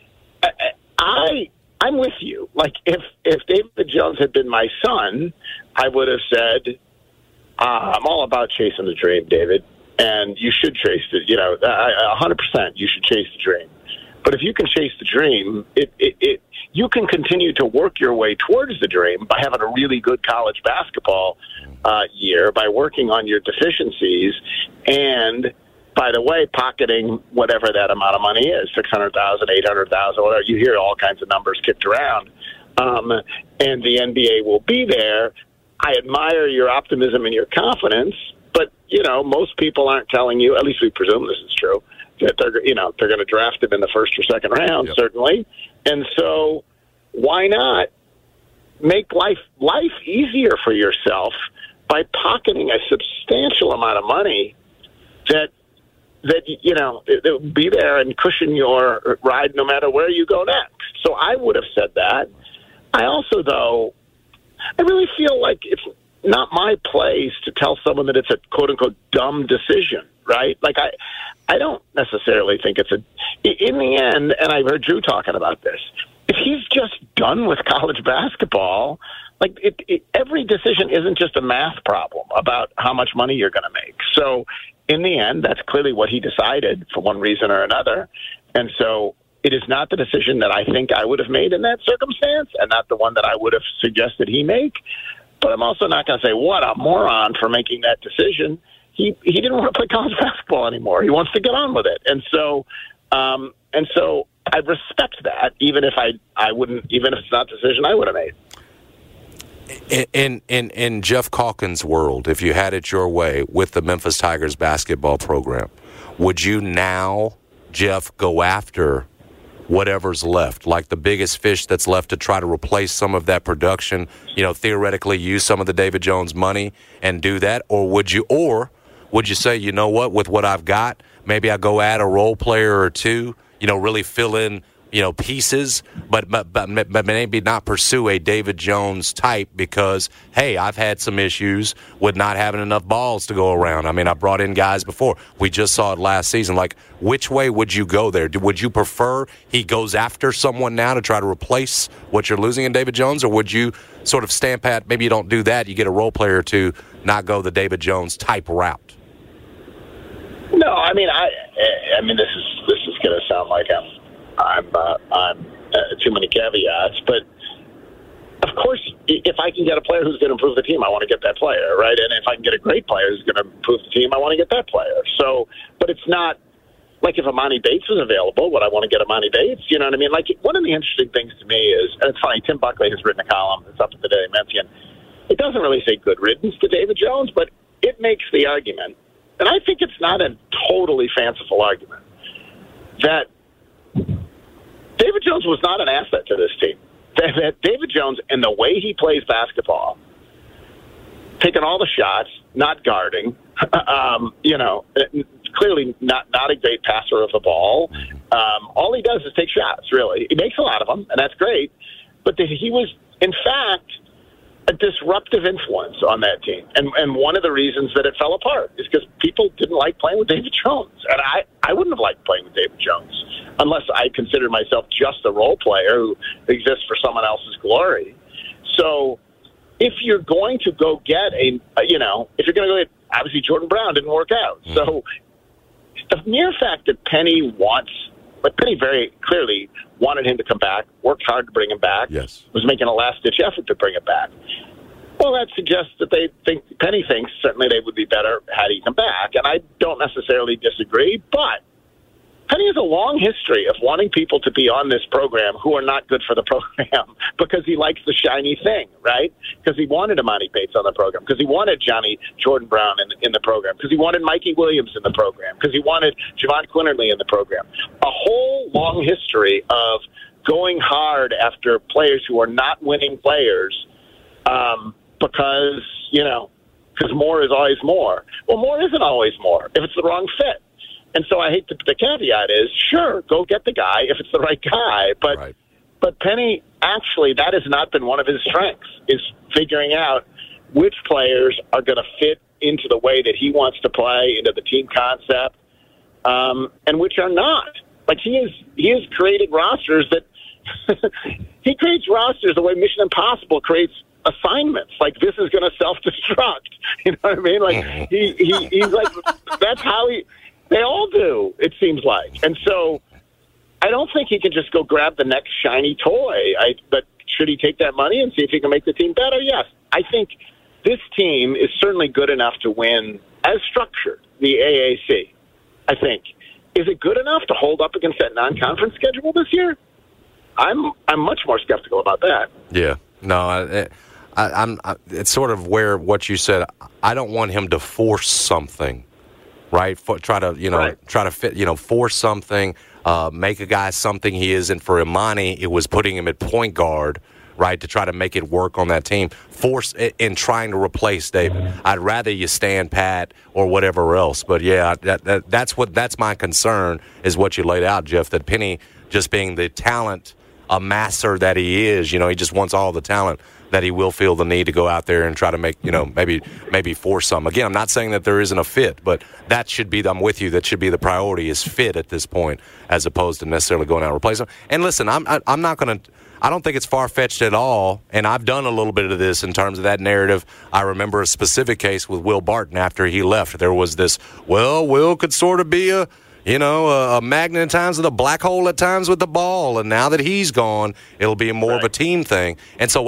I'm with you. Like if David Jones had been my son, I would have said, I'm all about chasing the dream, David. And you should chase it, 100% you should chase the dream. But if you can chase the dream, you can continue to work your way towards the dream by having a really good college basketball year, by working on your deficiencies, and, by the way, pocketing whatever that amount of money is, $600,000, $800,000, whatever. You hear all kinds of numbers kicked around. And the NBA will be there. I admire your optimism and your confidence. But, most people aren't telling you, at least we presume this is true, that they're going to draft him in the first or second round, certainly. And so why not make life easier for yourself by pocketing a substantial amount of money that it will be there and cushion your ride no matter where you go next. So I would have said that. I also, though, I really feel like it's not my place to tell someone that it's a quote-unquote dumb decision, right? Like, I don't necessarily think it's in the end, and I've heard Drew talking about this, if he's just done with college basketball, like every decision isn't just a math problem about how much money you're going to make. So in the end, that's clearly what he decided for one reason or another. And so it is not the decision that I think I would have made in that circumstance, and not the one that I would have suggested he make. But I'm also not going to say, what a moron for making that decision. He didn't want to play college basketball anymore. He wants to get on with it. And so I respect that, even if it's not the decision I would have made. In Jeff Calkins' world, if you had it your way with the Memphis Tigers basketball program, would you now, Jeff, go after whatever's left, like the biggest fish that's left, to try to replace some of that production, theoretically use some of the David Jones money and do that? Or would you say, you know what, with what I've got, maybe I go add a role player or two, really fill in, pieces, but maybe not pursue a David Jones type because, hey, I've had some issues with not having enough balls to go around. I mean, I brought in guys before. We just saw it last season. Like, which way would you go there? Would you prefer he goes after someone now to try to replace what you're losing in David Jones, or would you sort of stamp at, maybe you don't do that, you get a role player to not go the David Jones type route? No, I mean, this is going to sound like I'm too many caveats, but of course, if I can get a player who's going to improve the team, I want to get that player, right? And if I can get a great player who's going to improve the team, I want to get that player. So, but it's not Like if Amani Bates was available, would I want to get Amani Bates? You know what I mean? Like one of the interesting things to me is, and it's funny, Tim Buckley has written a column that's up at the Daily Memphian. It doesn't really say good riddance to David Jones, but it makes the argument, and I think it's not a totally fanciful argument, that David Jones was not an asset to this team. That David Jones and the way he plays basketball, taking all the shots, not guarding, clearly not a great passer of the ball. All he does is take shots, really. He makes a lot of them, and that's great. But he was, in fact, a disruptive influence on that team. And one of the reasons that it fell apart is because people didn't like playing with David Jones. And I wouldn't have liked playing with David Jones unless I considered myself just a role player who exists for someone else's glory. So if you're going to go get if you're going to go get, obviously Jordan Brown didn't work out. So the mere fact that Penny very clearly wanted him to come back, worked hard to bring him back, was making a last-ditch effort to bring him back. Well, that suggests that Penny thinks certainly they would be better had he come back, and I don't necessarily disagree, but Penny has a long history of wanting people to be on this program who are not good for the program because he likes the shiny thing, right? Because he wanted Amani Bates on the program, because he wanted Jordan Brown in the program, because he wanted Mikey Williams in the program, because he wanted Javon Quinterly in the program. A whole long history of going hard after players who are not winning players because more is always more. Well, more isn't always more if it's the wrong fit. And so I hate the caveat is, sure, go get the guy if it's the right guy. But Penny, actually, that has not been one of his strengths, is figuring out which players are going to fit into the way that he wants to play, into the team concept, and which are not. Like he has created rosters that he creates rosters the way Mission Impossible creates assignments. Like this is going to self-destruct. You know what I mean? Like he's like, that's how they all do, it seems like. And so I don't think he can just go grab the next shiny toy. But should he take that money and see if he can make the team better? Yes. I think this team is certainly good enough to win, as structured, the AAC, I think. Is it good enough to hold up against that non-conference schedule this year? I'm much more skeptical about that. Yeah. No, I'm it's sort of where what you said, I don't want him to force something. Right, try to fit, force something, make a guy something he isn't. For Imani, it was putting him at point guard, right, to try to make it work on that team. Force in trying to replace David. I'd rather you stand pat or whatever else. But yeah, that's my concern is what you laid out, Jeff. That Penny just being the talent amasser that he is, he just wants all the talent. That he will feel the need to go out there and try to make, maybe force some. Again, I'm not saying that there isn't a fit, but that should be, I'm with you, that should be the priority is fit at this point as opposed to necessarily going out and replacing him. And listen, I don't think it's far-fetched at all, and I've done a little bit of this in terms of that narrative. I remember a specific case with Will Barton after he left. There was this, Will could sort of be a magnet at times with a black hole at times with the ball, and now that he's gone, it'll be more of a team thing. And so,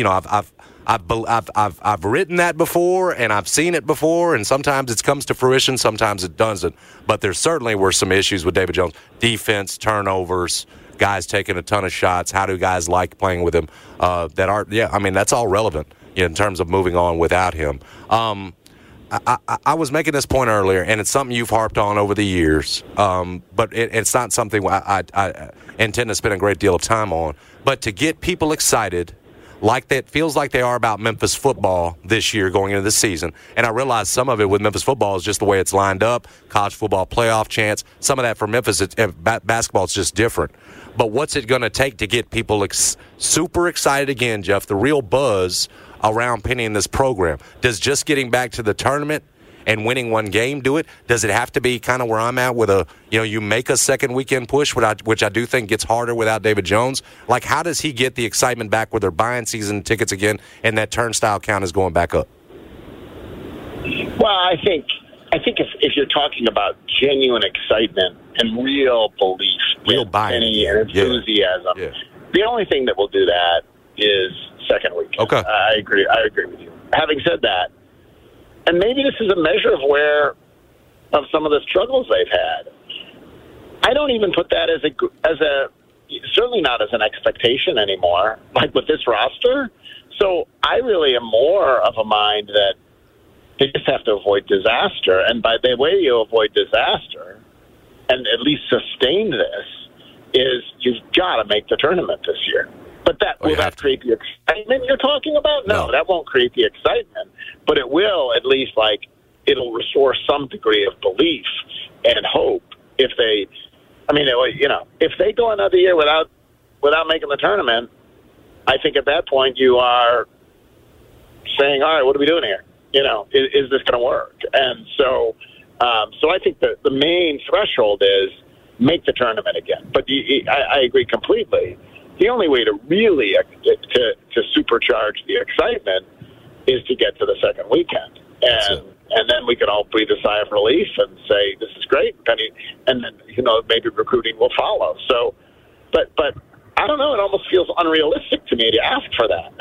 I've written that before, and I've seen it before, and sometimes it comes to fruition, sometimes it doesn't. But there certainly were some issues with David Jones: defense, turnovers, guys taking a ton of shots. How do guys like playing with him? That's all relevant in terms of moving on without him. I was making this point earlier, and it's something you've harped on over the years, but it's not something I intend to spend a great deal of time on. But to get people excited like that feels like they are about Memphis football this year going into the season, and I realize some of it with Memphis football is just the way it's lined up, college football playoff chance. Some of that for Memphis, basketball is just different. But what's it going to take to get people super excited again, Jeff, the real buzz around Penny in this program? Does just getting back to the tournament and winning one game do it? Does it have to be kind of where I'm at with you make a second weekend push, which I do think gets harder without David Jones? Like, how does he get the excitement back where they're buying season tickets again and that turnstile count is going back up? Well, I think if you're talking about genuine excitement and real belief, real buy-in and enthusiasm, the only thing that will do that is second week. Okay. I agree with you. Having said that, and maybe this is a measure of some of the struggles they've had. I don't even put that as a certainly not as an expectation anymore, like with this roster. So I really am more of a mind that they just have to avoid disaster. And by the way you avoid disaster and at least sustain this is you've got to make the tournament this year. But will that create the excitement you're talking about? No, that won't create the excitement. But it will at least, it'll restore some degree of belief and hope if they, if they go another year without making the tournament, I think at that point you are saying, all right, what are we doing here? Is this going to work? And so I think that the main threshold is make the tournament again. But I agree completely. The only way to really to supercharge the excitement is to get to the second weekend. And then we can all breathe a sigh of relief and say, this is great. And then, maybe recruiting will follow. So, but I don't know. It almost feels unrealistic to me to ask for that.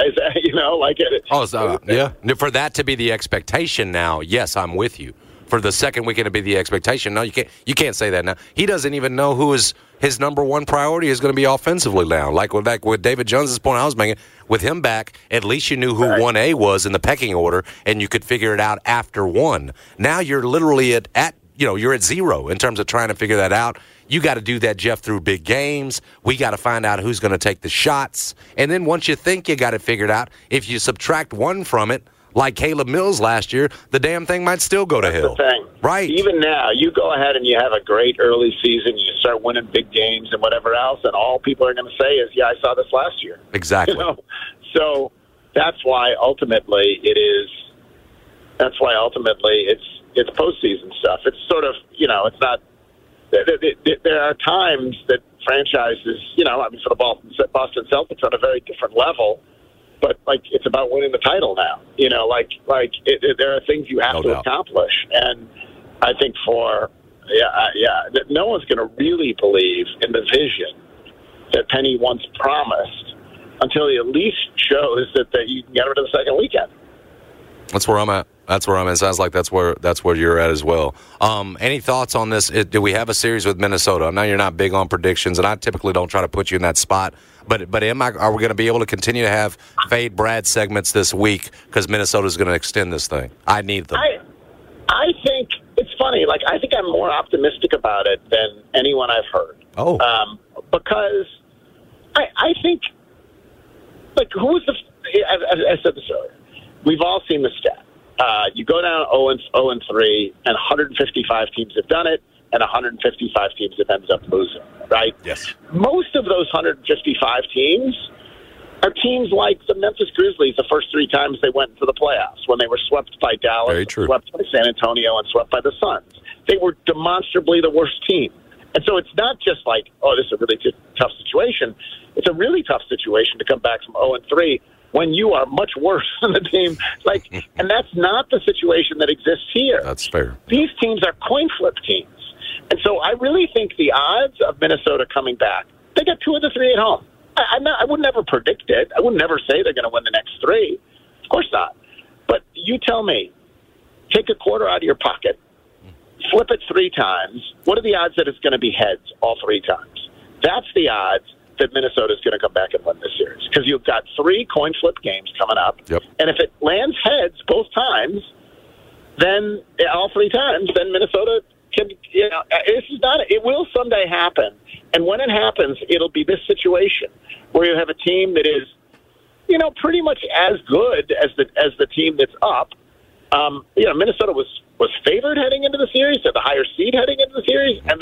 For that to be the expectation now, yes, I'm with you. For the second weekend to be the expectation, no, you can't say that now. He doesn't even know who his number one priority is going to be offensively now. Like with David Jones's point I was making, with him back, at least you knew who 1A was in the pecking order, and you could figure it out after 1. Now you're literally you're at 0 in terms of trying to figure that out. You got to do that, Jeff, through big games. We got to find out who's going to take the shots. And then once you think you got it figured out, if you subtract 1 from it, like Caleb Mills last year, the damn thing might still go to hell. That's the thing. Right. Even now, you go ahead and you have a great early season, you start winning big games and whatever else, and all people are going to say is, yeah, I saw this last year. Exactly. So that's why ultimately it's postseason stuff. It's sort of, it's not, there are times that franchises, for the Boston Celtics on a very different level, but it's about winning the title now. There are things you have to accomplish, and I think no one's going to really believe in the vision that Penny once promised until he at least shows that you can get her to the second weekend. That's where I'm at. It sounds like that's where you're at as well. Any thoughts on this? Do we have a series with Minnesota? I know you're not big on predictions, and I typically don't try to put you in that spot. But are we going to be able to continue to have Fade Brad segments this week because Minnesota's going to extend this thing? I need them. I think it's funny. I think I'm more optimistic about it than anyone I've heard. Oh. Because I think, who was I said this earlier. We've all seen the stat. You go down 0-3, and 155 teams have done it, and 155 teams have ended up losing, right? Yes. Most of those 155 teams are teams like the Memphis Grizzlies the first 3 times they went into the playoffs, when they were swept by Dallas, swept by San Antonio, and swept by the Suns. They were demonstrably the worst team. And so it's not just this is a really tough situation. It's a really tough situation to come back from 0-3 when you are much worse than the team. And that's not the situation that exists here. That's fair. These teams are coin flip teams. And so I really think the odds of Minnesota coming back, they got 2 of the 3 at home. I would never predict it. I would never say they're going to win the next 3. Of course not. But you tell me, take a quarter out of your pocket, flip it 3 times. What are the odds that it's going to be heads all 3 times? That's the odds that Minnesota is going to come back and win this series, because you've got 3 coin flip games coming up. Yep. And if it lands heads both times, then all 3 times, then Minnesota can, this is not, it will someday happen. And when it happens, it'll be this situation where you have a team that is, pretty much as good as the team that's up. Minnesota was favored heading into the series, had the higher seed heading into the series, and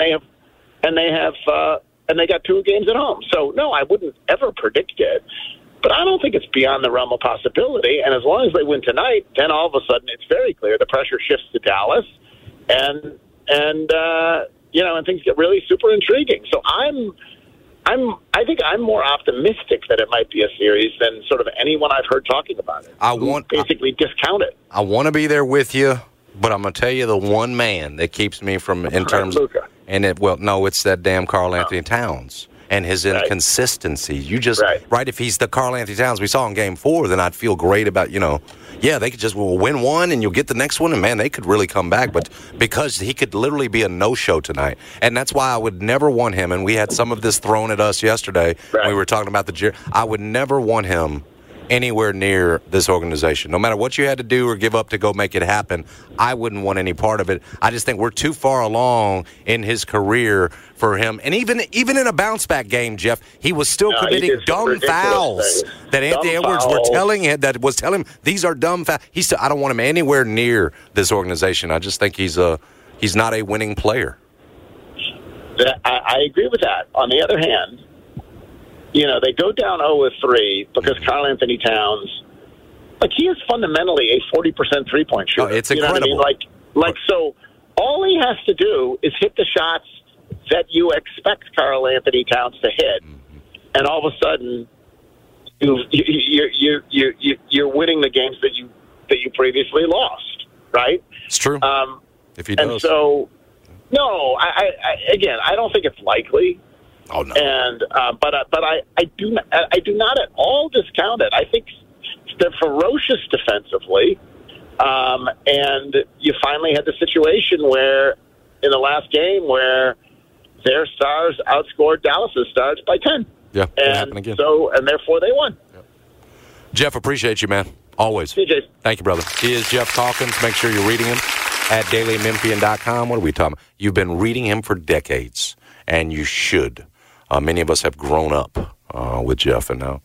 they got 2 games at home. So, no, I wouldn't ever predict it. But I don't think it's beyond the realm of possibility. And as long as they win tonight, then all of a sudden it's very clear the pressure shifts to Dallas, and things get really super intriguing. So I think I'm more optimistic that it might be a series than sort of anyone I've heard talking about it. Basically discount it. I want to be there with you, but I'm going to tell you the one man that keeps me from in terms Luka. And it's that damn Karl Anthony Towns. and his inconsistency. You just, right, if he's the Karl Anthony Towns we saw in Game 4, then I'd feel great about, they could just win one and you'll get the next one, and, man, they could really come back. But because he could literally be a no-show tonight, and that's why I would never want him, and we had some of this thrown at us yesterday when we were talking about I would never want him anywhere near this organization. No matter what you had to do or give up to go make it happen, I wouldn't want any part of it. I just think we're too far along in his career for him. And even in a bounce-back game, Jeff, he was still committing dumb fouls that Anthony Edwards was telling him these are dumb fouls. He said, I don't want him anywhere near this organization. I just think he's not a winning player. I agree with that. On the other hand, they go down 0-3 because Karl Anthony Towns, he is fundamentally a 40% three-point shooter. Oh, it's incredible. You know what I mean? So all he has to do is hit the shots that you expect Karl Anthony Towns to hit, and all of a sudden you're winning the games that you previously lost, right? It's true. If he does. And so, no, I don't think it's likely. Oh no! And but I do not at all discount it. I think they're ferocious defensively, and you finally had the situation where in the last game where their stars outscored Dallas's stars by 10. Yeah, and happened again. And therefore they won. Yep. Jeff, appreciate you, man. Always. CJ. Thank you, brother. He is Jeff Calkins. Make sure you're reading him at dailymemphian.com. What are we talking about? You've been reading him for decades, and you should. Many of us have grown up with Jeff, and now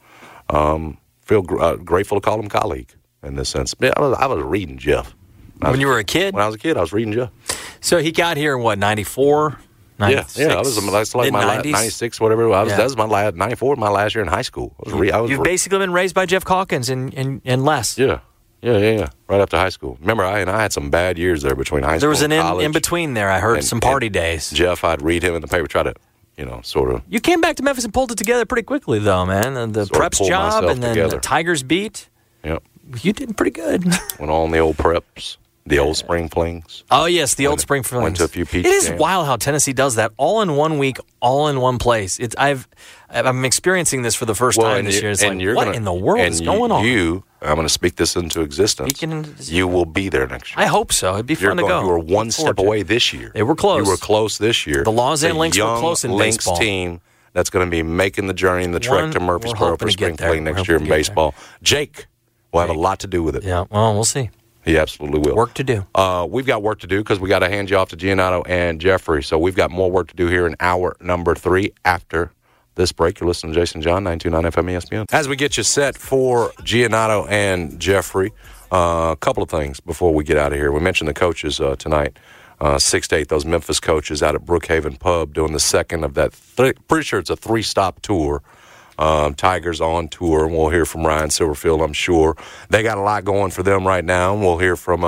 feel grateful to call him colleague in this sense. I was reading Jeff. When you were a kid? When I was a kid, I was reading Jeff. So he got here in, 94? 96, yeah, that's like my 96, whatever it was. That was my 94, my last year in high school. You've basically been raised by Jeff Calkins and Les. Yeah. Right after high school. Remember, I had some bad years there between high school and college. There was an in between there. I heard some party days. Jeff, I'd read him in the paper, try to, sort of. You came back to Memphis and pulled it together pretty quickly, though, man. The preps job and then the Tigers beat. Yep. You did pretty good. Went on the old preps. The old spring flings. Oh, yes, the old spring flings. Went to a few peach It is games. wild how Tennessee does that. All in 1 week, all in one place. I'm experiencing this for the first time this year. It's what in the world is going on? I'm going to speak this into existence. You will be there next year. I hope so. It'd be fun to go. You were one step away this year. They were close. You were close this year. The Laws and Lynx were close in Lynx baseball. Team that's going to be making the journey and the trek to Murfreesboro for spring fling next year in baseball. Jake will have a lot to do with it. Yeah, well, we'll see. He absolutely will. Work to do. We've got work to do because we got to hand you off to Giannotto and Jeffrey. So we've got more work to do here in hour number 3 after this break. You're listening to Jason John, 929 FM ESPN. As we get you set for Giannotto and Jeffrey, a couple of things before we get out of here. We mentioned the coaches tonight, 6 to 8, those Memphis coaches out at Brookhaven Pub doing the second of that. Pretty sure it's a 3-stop tour. Tigers on tour, and we'll hear from Ryan Silverfield, I'm sure. They got a lot going for them right now, and we'll hear from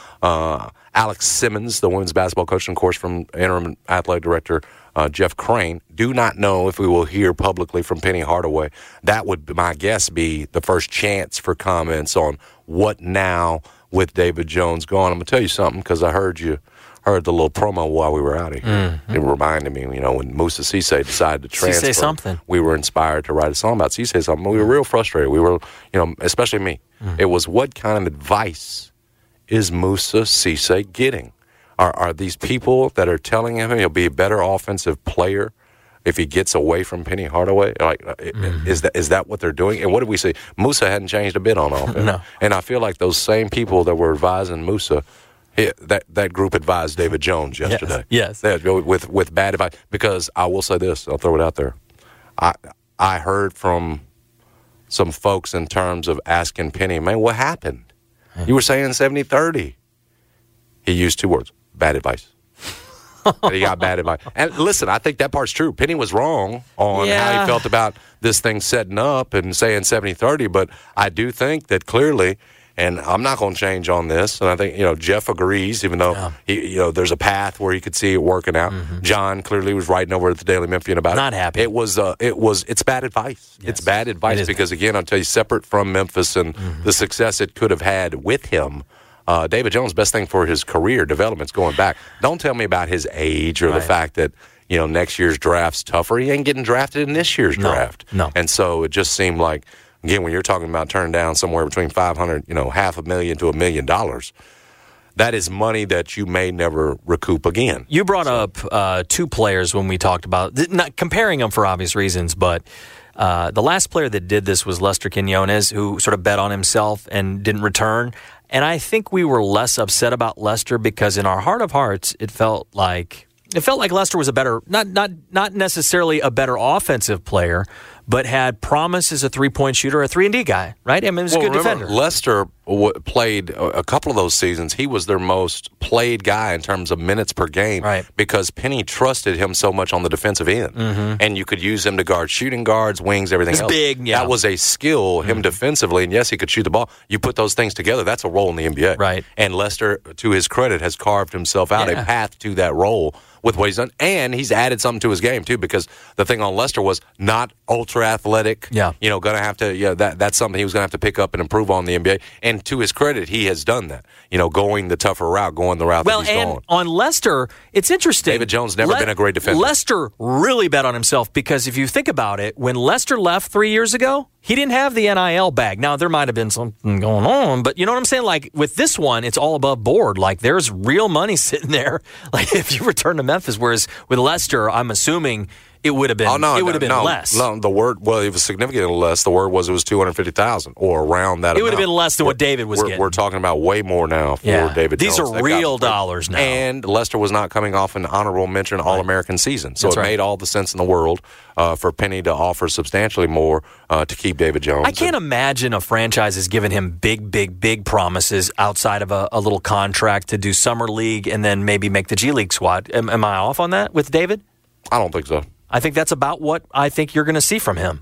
Alex Simmons, the women's basketball coach, and, of course, from interim athletic director Jeff Crane. Do not know if we will hear publicly from Penny Hardaway. That would, my guess, be the first chance for comments on what now with David Jones gone. I'm going to tell you something because I heard the little promo while we were out of here. It reminded me, when Moussa Cisse decided to transfer. Cisse something. We were inspired to write a song about Cisse something. We were real frustrated. We were, especially me. It was, what kind of advice is Moussa Cisse getting? Are these people that are telling him he'll be a better offensive player if he gets away from Penny Hardaway? Is that what they're doing? And what did we say? Moussa hadn't changed a bit on offense. No. And I feel like those same people that were advising Moussa, that group advised David Jones yesterday. Yes. With bad advice. Because I will say this, I'll throw it out there. I heard from some folks in terms of asking Penny, man, what happened? You were saying 70-30. He used 2 words, bad advice. He got bad advice. And listen, I think that part's true. Penny was wrong on how he felt about this thing setting up and saying 70-30, but I do think that clearly, and I'm not going to change on this, and I think, Jeff agrees, even though, there's a path where he could see it working out. John clearly was writing over at the Daily Memphian about it. Not happy. It's bad advice. Yes. It's bad advice because, again, I'll tell you, separate from Memphis and the success it could have had with him, David Jones' best thing for his career development's going back. Don't tell me about his age or the fact that, next year's draft's tougher. He ain't getting drafted in this year's draft. No. And so it just seemed like, again, when you're talking about turning down somewhere between $500,000, $500,000 to $1 million, that is money that you may never recoup again. You brought up two players when we talked about, not comparing them for obvious reasons, but the last player that did this was Lester Quinones, who sort of bet on himself and didn't return. And I think we were less upset about Lester because in our heart of hearts, it felt like Lester was a better, not necessarily a better offensive player, but had promise as a three-point shooter, a 3-and-D guy, right? I mean, he was a good defender. Lester played a couple of those seasons. He was their most played guy in terms of minutes per game, right? Because Penny trusted him so much on the defensive end. And you could use him to guard shooting guards, wings, everything else. Big, yeah. That was a skill, him defensively, and yes, he could shoot the ball. You put those things together, that's a role in the NBA. Right. And Lester, to his credit, has carved himself out a path to that role with what he's done. And he's added something to his game, too, because the thing on Lester was not ultra-athletic. Yeah. Going to have to, that's something he was going to have to pick up and improve on in the NBA. And to his credit, he has done that. Going the tougher route, going the route that he's gone. Well, and on Lester, it's interesting. David Jones never been a great defender. Lester really bet on himself because if you think about it, when Lester left 3 years ago, he didn't have the NIL bag. Now, there might have been something going on, but you know what I'm saying? Like, with this one, it's all above board. Like, there's real money sitting there. Like, if you return to Memphis, whereas with Lester, I'm assuming it would have been less. No, the word, it was significantly less. The word was it was $250,000 or around that. It would have been less than what David was getting. We're talking about way more now for David Jones. These are real dollars now. And Lester was not coming off an honorable mention All-American season. So made all the sense in the world for Penny to offer substantially more to keep David Jones. I can't imagine a franchise has given him big promises outside of a little contract to do Summer League and then maybe make the G League squad. Am I off on that with David? I don't think so. I think that's about what I think you're going to see from him.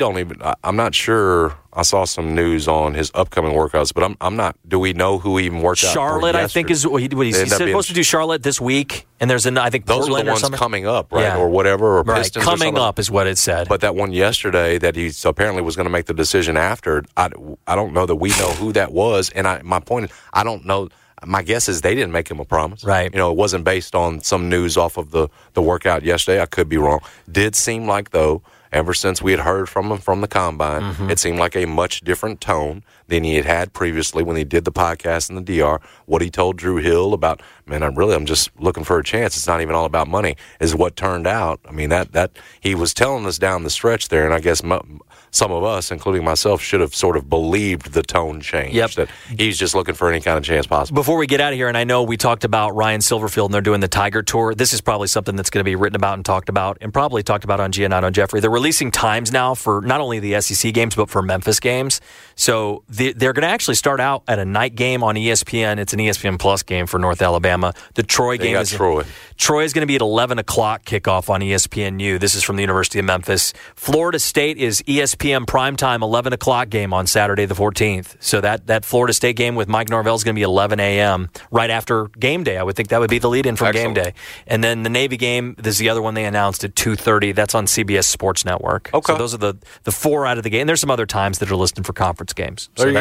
I'm not sure. I saw some news on his upcoming workouts, but I'm not. Do we know who he even worked out? Charlotte, I think, is what he's supposed to do. Charlotte this week, and there's I think those Portland are the ones coming up, right, or whatever, or Pistons. Coming up is what it said. But that one yesterday that he apparently was going to make the decision after. I don't know that we know who that was, and my point is I don't know. My guess is they didn't make him a promise. Right. It wasn't based on some news off of the workout yesterday. I could be wrong. Did seem like, though, ever since we had heard from him from the Combine, it seemed like a much different tone than he had previously when he did the podcast in the DR. What he told Drew Hill about, man, I'm just looking for a chance. It's not even all about money, is what turned out. I mean, that he was telling us down the stretch there, and I guess some of us, including myself, should have sort of believed the tone change. Yep. That he's just looking for any kind of chance possible. Before we get out of here, and I know we talked about Ryan Silverfield and they're doing the Tiger Tour. This is probably something that's going to be written about and talked about on Giannotto and Jeffrey. They're releasing times now for not only the SEC games, but for Memphis games. So they're going to actually start out at a night game on ESPN. It's an ESPN Plus game for North Alabama. The Troy game is Troy is going to be at 11 o'clock kickoff on ESPNU. This is from the University of Memphis. Florida State is ESPN primetime 11 o'clock game on Saturday the 14th. So that Florida State game with Mike Norvell is going to be 11 a.m. right after game day. I would think that would be the lead-in from game day. And then the Navy game, this is the other one they announced at 2:30. That's on CBS Sports Network. Okay. So those are the four out of the game. And there's some other times that are listed for conference games. So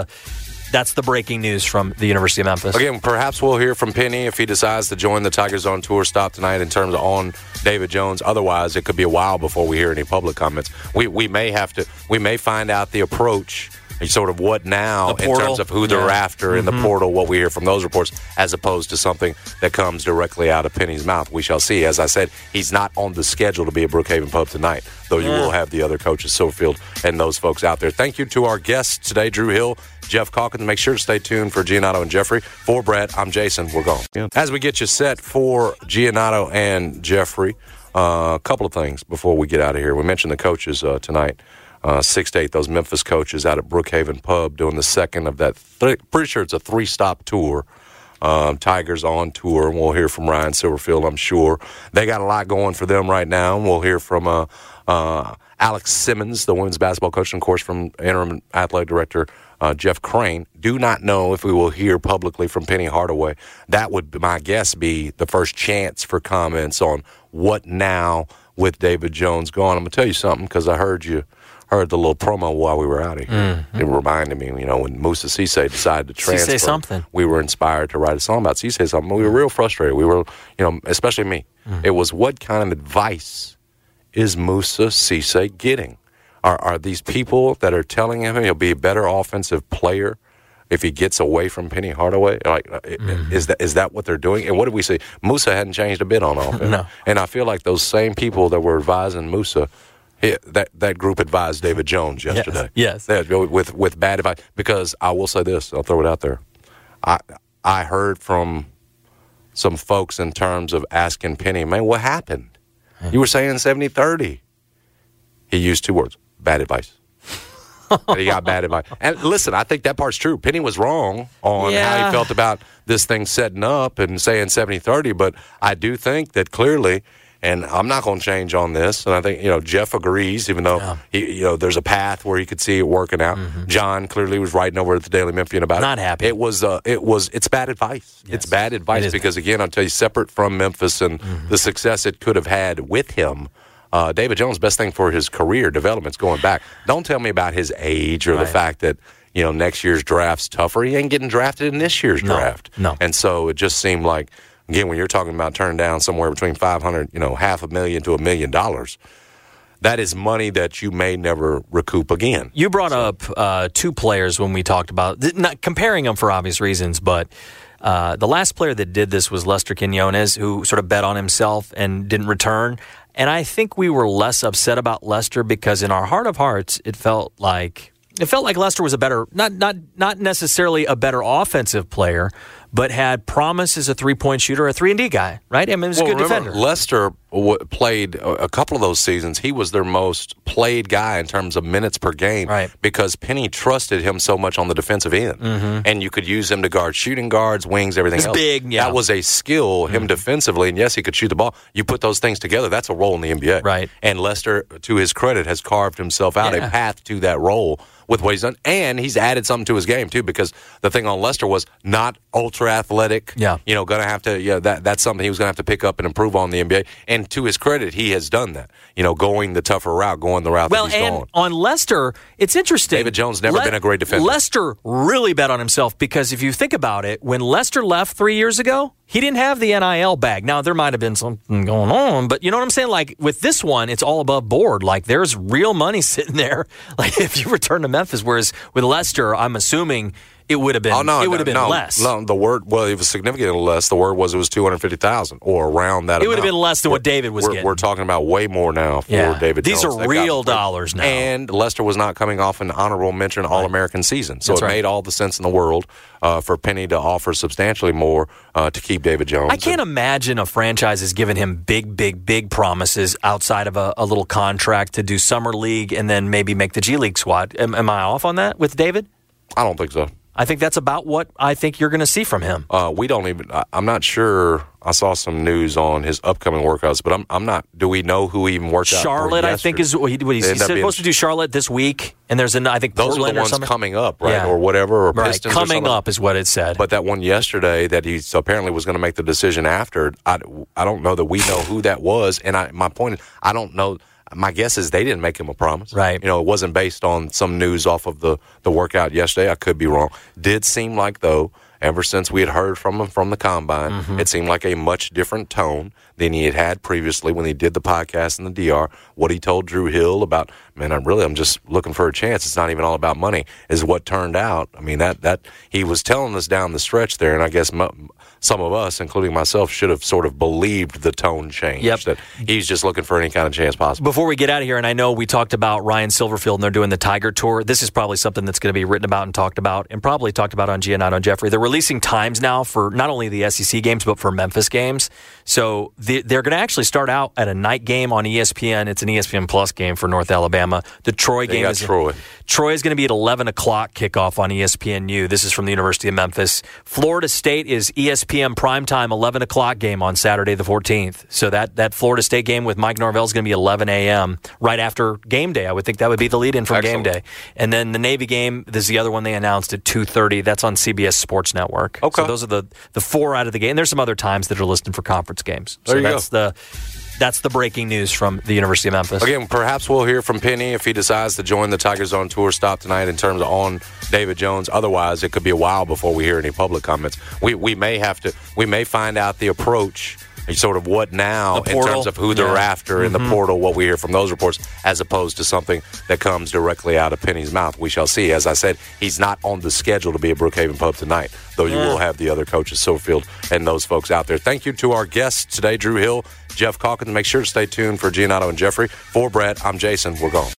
that's the breaking news from the University of Memphis. Again, perhaps we'll hear from Penny if he decides to join the Tiger Zone Tour stop tonight in terms of on David Jones. Otherwise, it could be a while before we hear any public comments. We may find out the approach, sort of what now in terms of who they're after in the portal, what we hear from those reports, as opposed to something that comes directly out of Penny's mouth. We shall see. As I said, he's not on the schedule to be at Brookhaven Pub tonight, though you will have the other coaches, Silverfield, and those folks out there. Thank you to our guests today, Drew Hill, Jeff Calkins. Make sure to stay tuned for Giannotto and Jeffrey. For Brett, I'm Jason. We're gone. As we get you set for Giannotto and Jeffrey, a couple of things before we get out of here. We mentioned the coaches tonight. 6 to 8, those Memphis coaches out at Brookhaven Pub doing the second of that. Pretty sure it's a 3-stop tour. Tigers on tour, and we'll hear from Ryan Silverfield, I'm sure. They got a lot going for them right now, and we'll hear from Alex Simmons, the women's basketball coach, and, of course, from interim athletic director Jeff Crane. Do not know if we will hear publicly from Penny Hardaway. That would, my guess, be the first chance for comments on what now with David Jones gone. I'm going to tell you something because I heard the little promo while we were out here. Mm-hmm. It reminded me, when Moussa Cisse decided to transfer, something. We were inspired to write a song about Cisse something. We were real frustrated. We were, especially me. Mm-hmm. It was, what kind of advice is Moussa Cisse getting? Are these people that are telling him he'll be a better offensive player if he gets away from Penny Hardaway? Is that what they're doing? And what did we say? Moussa hadn't changed a bit on offense. No. And I feel like those same people that were advising Moussa, that group advised David Jones yesterday. Yes. With bad advice. Because I will say this, I'll throw it out there. I heard from some folks in terms of asking Penny, man, what happened? You were saying 70-30. He used 2 words, bad advice. And he got bad advice. And listen, I think that part's true. Penny was wrong on how he felt about this thing setting up and saying 70-30, but I do think that clearly, and I'm not going to change on this, and I think, Jeff agrees, even though, there's a path where he could see it working out. Mm-hmm. John clearly was writing over at the Daily Memphian about it. Not happy. It's bad advice. Yes. It's bad advice because, again, I'll tell you, separate from Memphis and the success it could have had with him, David Jones' best thing for his career development's going back. Don't tell me about his age or the fact that, next year's draft's tougher. He ain't getting drafted in this year's draft. No. And so it just seemed like, again, when you're talking about turning down somewhere between $500,000, $500,000 to $1 million, that is money that you may never recoup again. You brought up 2 players when we talked about, not comparing them for obvious reasons, but the last player that did this was Lester Quinones, who sort of bet on himself and didn't return. And I think we were less upset about Lester because in our heart of hearts, it felt like Lester was a better, not necessarily a better offensive player, but had promise as a 3-point shooter, a 3-and-D guy, right? I mean, he was a good defender. Lester played a couple of those seasons. He was their most played guy in terms of minutes per game because Penny trusted him so much on the defensive end. Mm-hmm. And you could use him to guard shooting guards, wings, everything else. Big, yeah. That was a skill, him defensively. And yes, he could shoot the ball. You put those things together, that's a role in the NBA. Right. And Lester, to his credit, has carved himself out a path to that role with what he's done. And he's added something to his game, too, because the thing on Lester was not ultra athletic. Yeah. Going to have to, that's something he was going to have to pick up and improve on the NBA. And to his credit, he has done that. Going the tougher route, going the route that he's going. On Lester, it's interesting. David Jones never been a great defender. Lester really bet on himself because if you think about it, when Lester left 3 years ago, he didn't have the NIL bag. Now, there might have been something going on, but you know what I'm saying? Like, with this one, it's all above board. Like, there's real money sitting there. Like, if you return to Memphis, whereas with Lester, I'm assuming it would have been less. No, it was significantly less. The word was it was $250,000 or around that. It would have been less than what David was getting. We're talking about way more now for David Jones. These are real dollars now. And Lester was not coming off an honorable mention All-American season. So it made all the sense in the world for Penny to offer substantially more to keep David Jones. I can't imagine a franchise has given him big promises outside of a little contract to do Summer League and then maybe make the G League squad. Am I off on that with David? I don't think so. I think that's about what I think you're going to see from him. I'm not sure. I saw some news on his upcoming workouts, but I'm not. Do we know who he even worked out? Charlotte, I think, is what he's supposed to do. Charlotte this week, and there's I think those Portland are the ones coming up, right, or whatever, or Pistons. Coming up is what it said. But that one yesterday that he apparently was going to make the decision after. I don't know that we know who that was, and my point is I don't know. My guess is they didn't make him a promise. Right. It wasn't based on some news off of the workout yesterday. I could be wrong. Did seem like, though, ever since we had heard from him from the Combine, it seemed like a much different tone than he had previously when he did the podcast in the DR. What he told Drew Hill about, man, I'm just looking for a chance. It's not even all about money, is what turned out. I mean, that he was telling us down the stretch there, and I guess some of us, including myself, should have sort of believed the tone change, that he's just looking for any kind of chance possible. Before we get out of here, and I know we talked about Ryan Silverfield, and they're doing the Tiger Tour. This is probably something that's going to be written about and talked about, and probably talked about on Giannotto and Jeffrey. They're releasing times now for not only the SEC games, but for Memphis games. So they're going to actually start out at a night game on ESPN. It's an ESPN Plus game for North Alabama. The Troy game is Troy is going to be at 11 o'clock kickoff on ESPNU. This is from the University of Memphis. Florida State is ESPN primetime 11 o'clock game on Saturday the 14th. So that Florida State game with Mike Norvell is going to be 11 a.m. right after game day. I would think that would be the lead-in from game day. And then the Navy game, this is the other one they announced at 2:30. That's on CBS Sports Network. Okay. So those are the four out of the game. And there's some other times that are listed for conference games. So there you that's go. that's the breaking news from the University of Memphis. Again, perhaps we'll hear from Penny if he decides to join the Tiger Zone tour stop tonight in terms of on David Jones. Otherwise, it could be a while before we hear any public comments. We may find out the approach, sort of what now in terms of who they're after in the portal, what we hear from those reports, as opposed to something that comes directly out of Penny's mouth. We shall see. As I said, he's not on the schedule to be at Brookhaven Pub tonight, though you will have the other coaches, Sofield, and those folks out there. Thank you to our guests today, Drew Hill, Jeff Calkins. Make sure to stay tuned for Giannato and Jeffrey. For Brett, I'm Jason. We're gone.